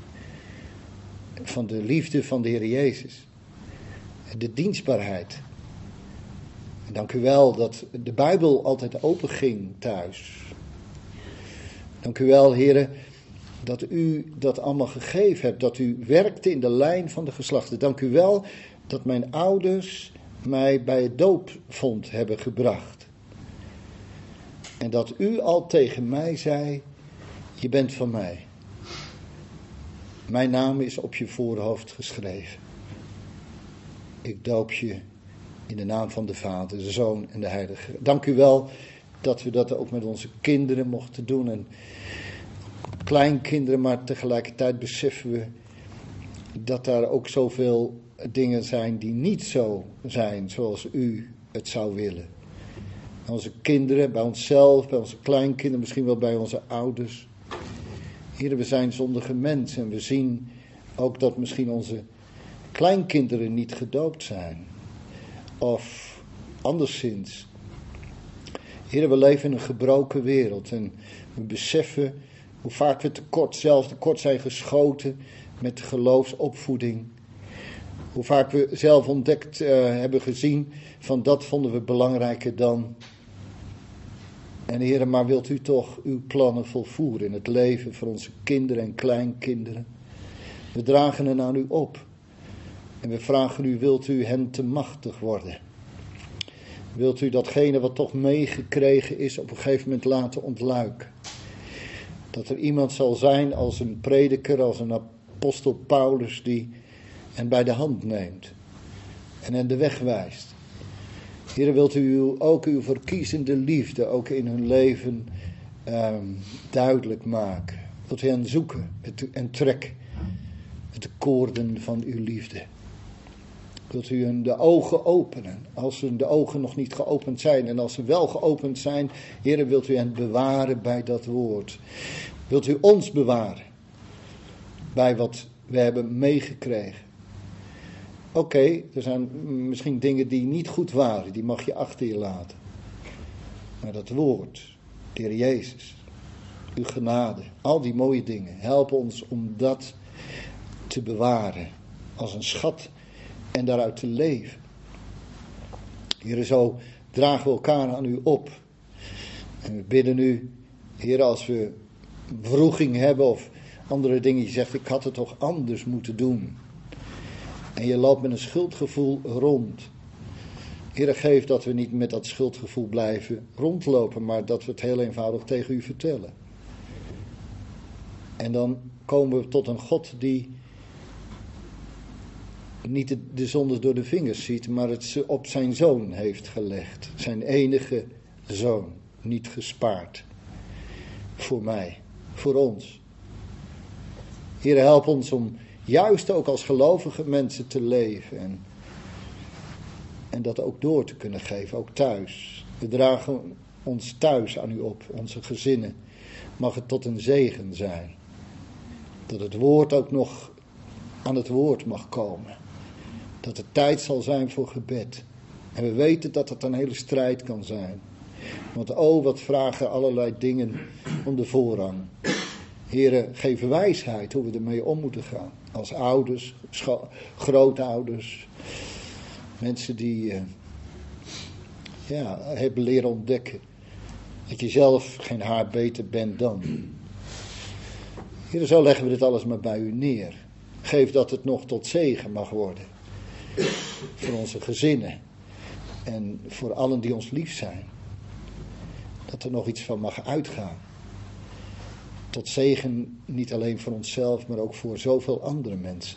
Van de liefde van de Heer Jezus. De dienstbaarheid. En dank u wel dat de Bijbel altijd open ging thuis. Dank u wel, heren, dat u dat allemaal gegeven hebt. Dat u werkte in de lijn van de geslachten. Dank u wel dat mijn ouders mij bij het doopvond hebben gebracht. En dat u al tegen mij zei, je bent van mij. Mijn naam is op je voorhoofd geschreven. Ik doop je in de naam van de Vader, de Zoon en de Heilige. Dank u wel dat we dat ook met onze kinderen mochten doen. En kleinkinderen, maar tegelijkertijd beseffen we dat daar ook zoveel dingen zijn die niet zo zijn zoals u het zou willen. Onze kinderen, bij onszelf, bij onze kleinkinderen, misschien wel bij onze ouders. Heer, we zijn zondige mensen en we zien ook dat misschien onze kleinkinderen niet gedoopt zijn. Of anderszins. Heer, we leven in een gebroken wereld en we beseffen hoe vaak we tekort, zelf tekort zijn geschoten met geloofsopvoeding. Hoe vaak we zelf ontdekt uh, hebben gezien van dat vonden we belangrijker dan. En Heer, maar wilt u toch uw plannen volvoeren in het leven van onze kinderen en kleinkinderen. We dragen hen aan u op. En we vragen u, wilt u hen te machtig worden? Wilt u datgene wat toch meegekregen is op een gegeven moment laten ontluiken? Dat er iemand zal zijn als een prediker, als een apostel Paulus die hen bij de hand neemt. En hen de weg wijst. Heer, wilt u ook uw verkiezende liefde ook in hun leven um, duidelijk maken. Wilt u hen zoeken en trekken met de koorden van uw liefde. Wilt u hun de ogen openen, als hun de ogen nog niet geopend zijn. En als ze wel geopend zijn, Heer, wilt u hen bewaren bij dat woord. Wilt u ons bewaren bij wat we hebben meegekregen. Oké, okay, er zijn misschien dingen die niet goed waren, die mag je achter je laten. Maar dat woord, de Heer Jezus, uw genade, al die mooie dingen, helpen ons om dat te bewaren als een schat en daaruit te leven. Heer, zo dragen we elkaar aan u op. En we bidden u, Heer, als we wroeging hebben of andere dingen, je zegt, ik had het toch anders moeten doen. En je loopt met een schuldgevoel rond. Heer, geef dat we niet met dat schuldgevoel blijven rondlopen, maar dat we het heel eenvoudig tegen u vertellen. En dan komen we tot een God die niet de, de zonde door de vingers ziet, maar het op zijn zoon heeft gelegd. Zijn enige zoon, niet gespaard. Voor mij, voor ons. Heer, help ons om juist ook als gelovige mensen te leven. En, en dat ook door te kunnen geven, ook thuis. We dragen ons thuis aan u op, onze gezinnen. Mag het tot een zegen zijn. Dat het woord ook nog aan het woord mag komen. Dat er tijd zal zijn voor gebed. En we weten dat het een hele strijd kan zijn. Want oh, wat vragen allerlei dingen om de voorrang. Heren, geef wijsheid hoe we ermee om moeten gaan. Als ouders, scho- grootouders. Mensen die uh, ja, hebben leren ontdekken. Dat je zelf geen haar beter bent dan. Heer, zo leggen we dit alles maar bij u neer. Geef dat het nog tot zegen mag worden. Voor onze gezinnen. En voor allen die ons lief zijn. Dat er nog iets van mag uitgaan. Tot zegen niet alleen voor onszelf, maar ook voor zoveel andere mensen.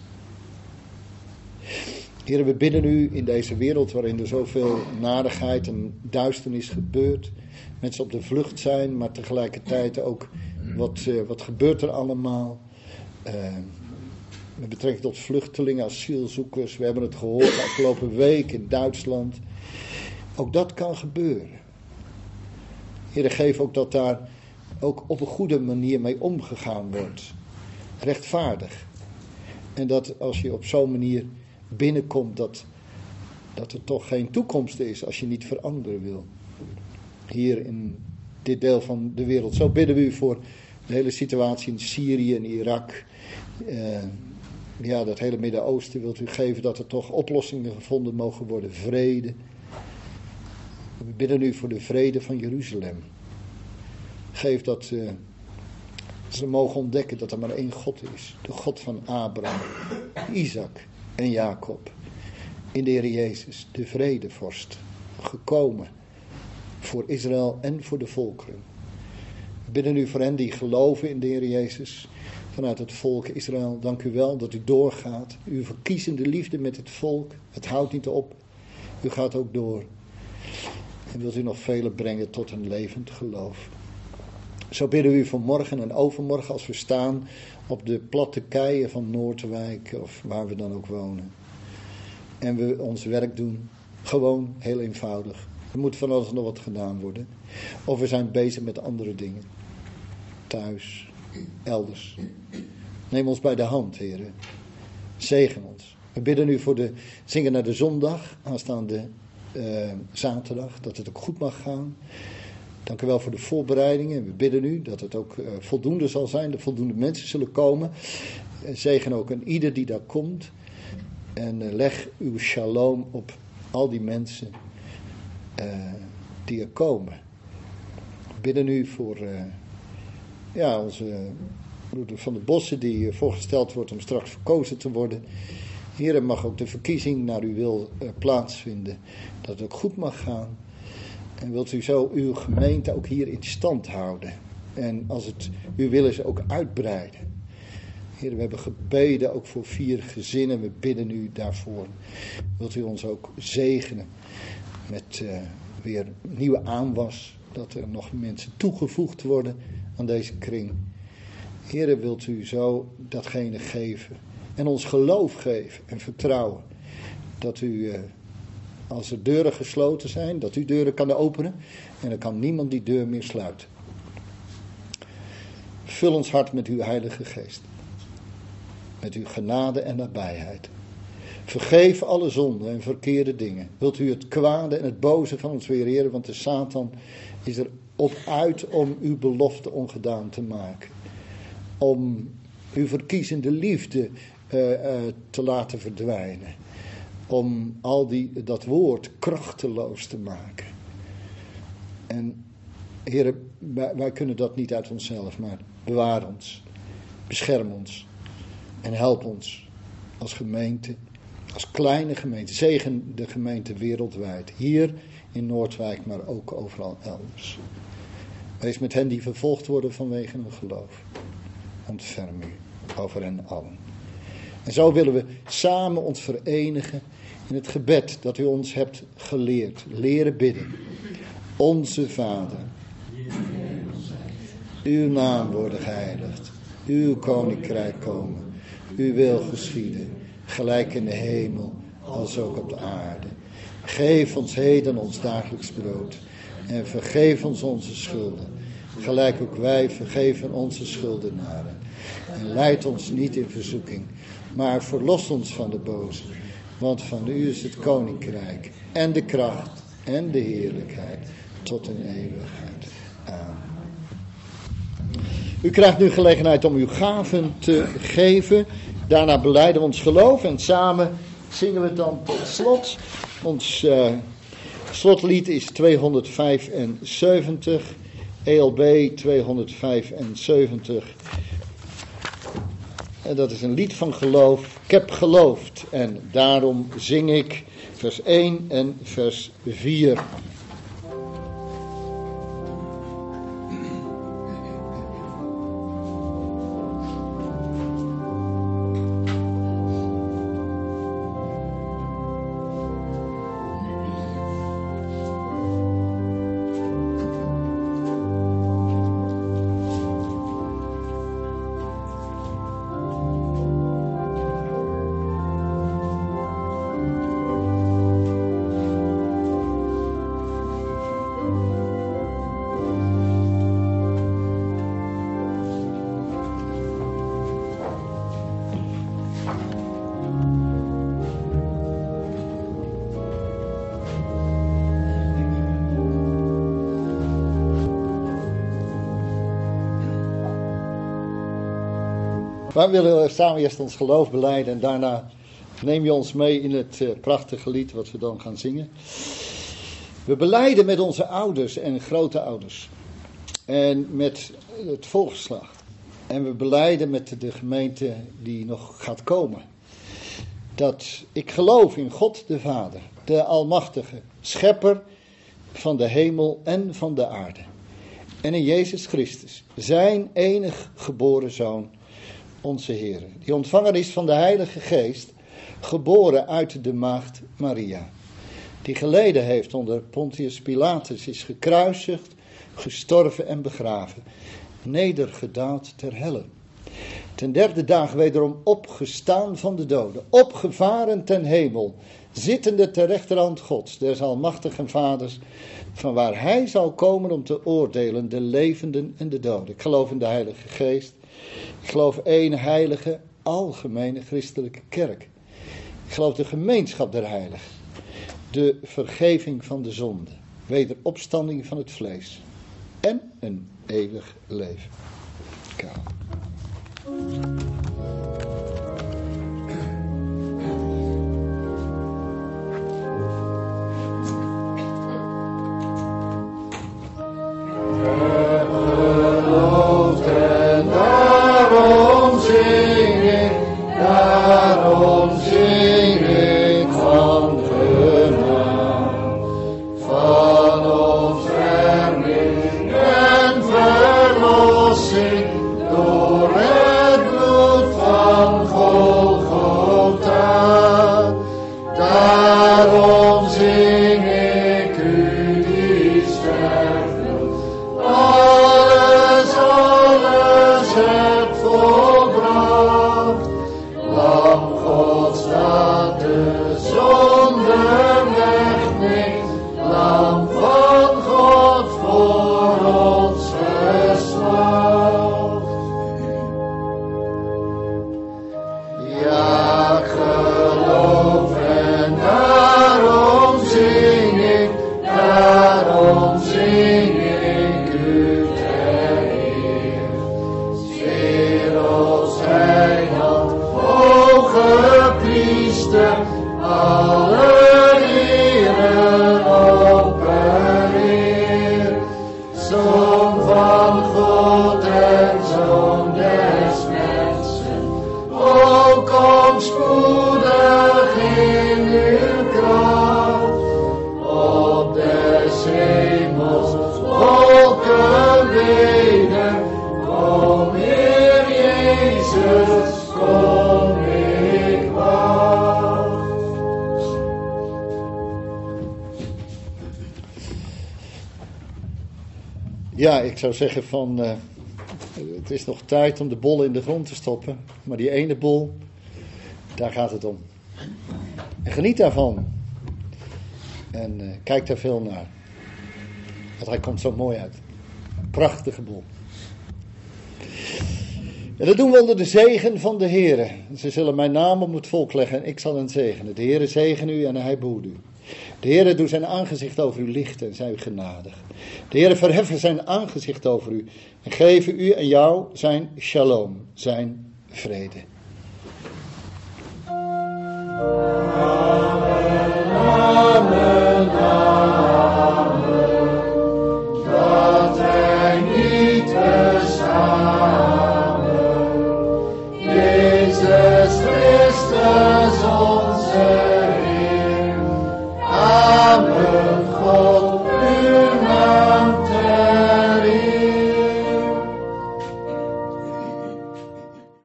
Heer, we bidden u in deze wereld waarin er zoveel narigheid en duisternis gebeurt. Mensen op de vlucht zijn, maar tegelijkertijd ook wat, uh, wat gebeurt er allemaal. Uh, met betrekking tot vluchtelingen, asielzoekers. We hebben het gehoord de afgelopen week in Duitsland. Ook dat kan gebeuren. Heer, geef ook dat daar ook op een goede manier mee omgegaan wordt. Rechtvaardig. En dat als je op zo'n manier binnenkomt, dat, dat er toch geen toekomst is als je niet veranderen wil. Hier in dit deel van de wereld. Zo bidden we u voor de hele situatie in Syrië en Irak. Uh, ja, dat hele Midden-Oosten wilt u geven dat er toch oplossingen gevonden mogen worden. Vrede. We bidden u voor de vrede van Jeruzalem. Geef dat uh, ze mogen ontdekken dat er maar één God is. De God van Abraham, Isaac en Jacob. In de Heer Jezus, de vredevorst. Gekomen voor Israël en voor de volkeren. We bidden u voor hen die geloven in de Heer Jezus. Vanuit het volk Israël. Dank u wel dat u doorgaat. Uw verkiezende liefde met het volk. Het houdt niet op. U gaat ook door. En wilt u nog velen brengen tot een levend geloof. Zo bidden we u voor morgen en overmorgen als we staan op de platte keien van Noordwijk of waar we dan ook wonen. En we ons werk doen. Gewoon, heel eenvoudig. Er moet van alles nog wat gedaan worden. Of we zijn bezig met andere dingen. Thuis, elders. Neem ons bij de hand, heren. Zegen ons. We bidden u voor de zingen naar de zondag, aanstaande uh, zaterdag, dat het ook goed mag gaan. Dank u wel voor de voorbereidingen. We bidden u dat het ook uh, voldoende zal zijn, dat voldoende mensen zullen komen. Uh, zegen ook aan ieder die daar komt. En uh, leg uw shalom op al die mensen uh, die er komen. We bidden u voor uh, ja, onze broeder Van de Bossen die uh, voorgesteld wordt om straks verkozen te worden. Heren, mag ook de verkiezing naar uw wil uh, plaatsvinden. Dat het ook goed mag gaan. En wilt u zo uw gemeente ook hier in stand houden. En als het uw wil is ook uitbreiden. Heer, we hebben gebeden ook voor vier gezinnen. We bidden u daarvoor. Wilt u ons ook zegenen met uh, weer nieuwe aanwas. Dat er nog mensen toegevoegd worden aan deze kring. Heer, wilt u zo datgene geven. En ons geloof geven en vertrouwen. Dat u, uh, als er deuren gesloten zijn, dat u deuren kan openen. En dan kan niemand die deur meer sluiten. Vul ons hart met uw Heilige Geest. Met uw genade en nabijheid. Vergeef alle zonden en verkeerde dingen. Wilt u het kwade en het boze van ons weerheren, want de Satan is er op uit om uw belofte ongedaan te maken. Om uw verkiezende liefde uh, uh, te laten verdwijnen. Om al die, dat woord krachteloos te maken. En heren, wij, wij kunnen dat niet uit onszelf, maar bewaar ons. Bescherm ons. En help ons als gemeente, als kleine gemeente. Zegen de gemeente wereldwijd. Hier in Noordwijk, maar ook overal elders. Wees met hen die vervolgd worden vanwege hun geloof. Ontferm u over hen allen. En zo willen we samen ons verenigen in het gebed dat u ons hebt geleerd. Leren bidden. Onze Vader. Uw naam worden geheiligd. Uw koninkrijk komen. Uw wil geschieden. Gelijk in de hemel als ook op de aarde. Geef ons heden ons dagelijks brood. En vergeef ons onze schulden. Gelijk ook wij vergeven onze schuldenaren. En leid ons niet in verzoeking. Maar verlos ons van de boze. Want van u is het koninkrijk. En de kracht. En de heerlijkheid. Tot in eeuwigheid. Amen. U krijgt nu gelegenheid om uw gaven te geven. Daarna belijden we ons geloof. En samen zingen we dan tot slot ons uh, Slotlied is tweehonderdvijfenzeventig, E L B tweehonderdvijfenzeventig. En dat is een lied van geloof. Ik heb geloofd en daarom zing ik vers één en vers vier. We willen samen eerst ons geloof belijden en daarna neem je ons mee in het uh, prachtige lied wat we dan gaan zingen. We belijden met onze ouders en grootouders en met het volgeslacht. En we belijden met de gemeente die nog gaat komen. Dat ik geloof in God de Vader, de Almachtige, schepper van de hemel en van de aarde. En in Jezus Christus, zijn enig geboren Zoon, onze Heer, die ontvangen is van de Heilige Geest, geboren uit de maagd Maria, die geleden heeft onder Pontius Pilatus, is gekruisigd, gestorven en begraven, nedergedaald ter helle. Ten derde dag wederom opgestaan van de doden, opgevaren ten hemel, zittende ter rechterhand Gods, des almachtigen Vaders, van waar hij zal komen om te oordelen de levenden en de doden. Ik geloof in de Heilige Geest. Ik geloof één heilige, algemene christelijke kerk. Ik geloof de gemeenschap der heiligen. De vergeving van de zonde. Wederopstanding van het vlees. En een eeuwig leven. Kaal. Ja, ik zou zeggen van, uh, het is nog tijd om de bol in de grond te stoppen. Maar die ene bol, daar gaat het om. En geniet daarvan. En uh, kijk daar veel naar. Want hij komt zo mooi uit. Prachtige bol. En dat doen we onder de zegen van de Heere. Ze zullen mijn naam op het volk leggen en ik zal hen zegenen. De Heere zegen u en hij behoedt u. De Heere doet zijn aangezicht over u lichten en zij u genadig. De Heere verheffen zijn aangezicht over u en geven u en jou zijn shalom, zijn vrede.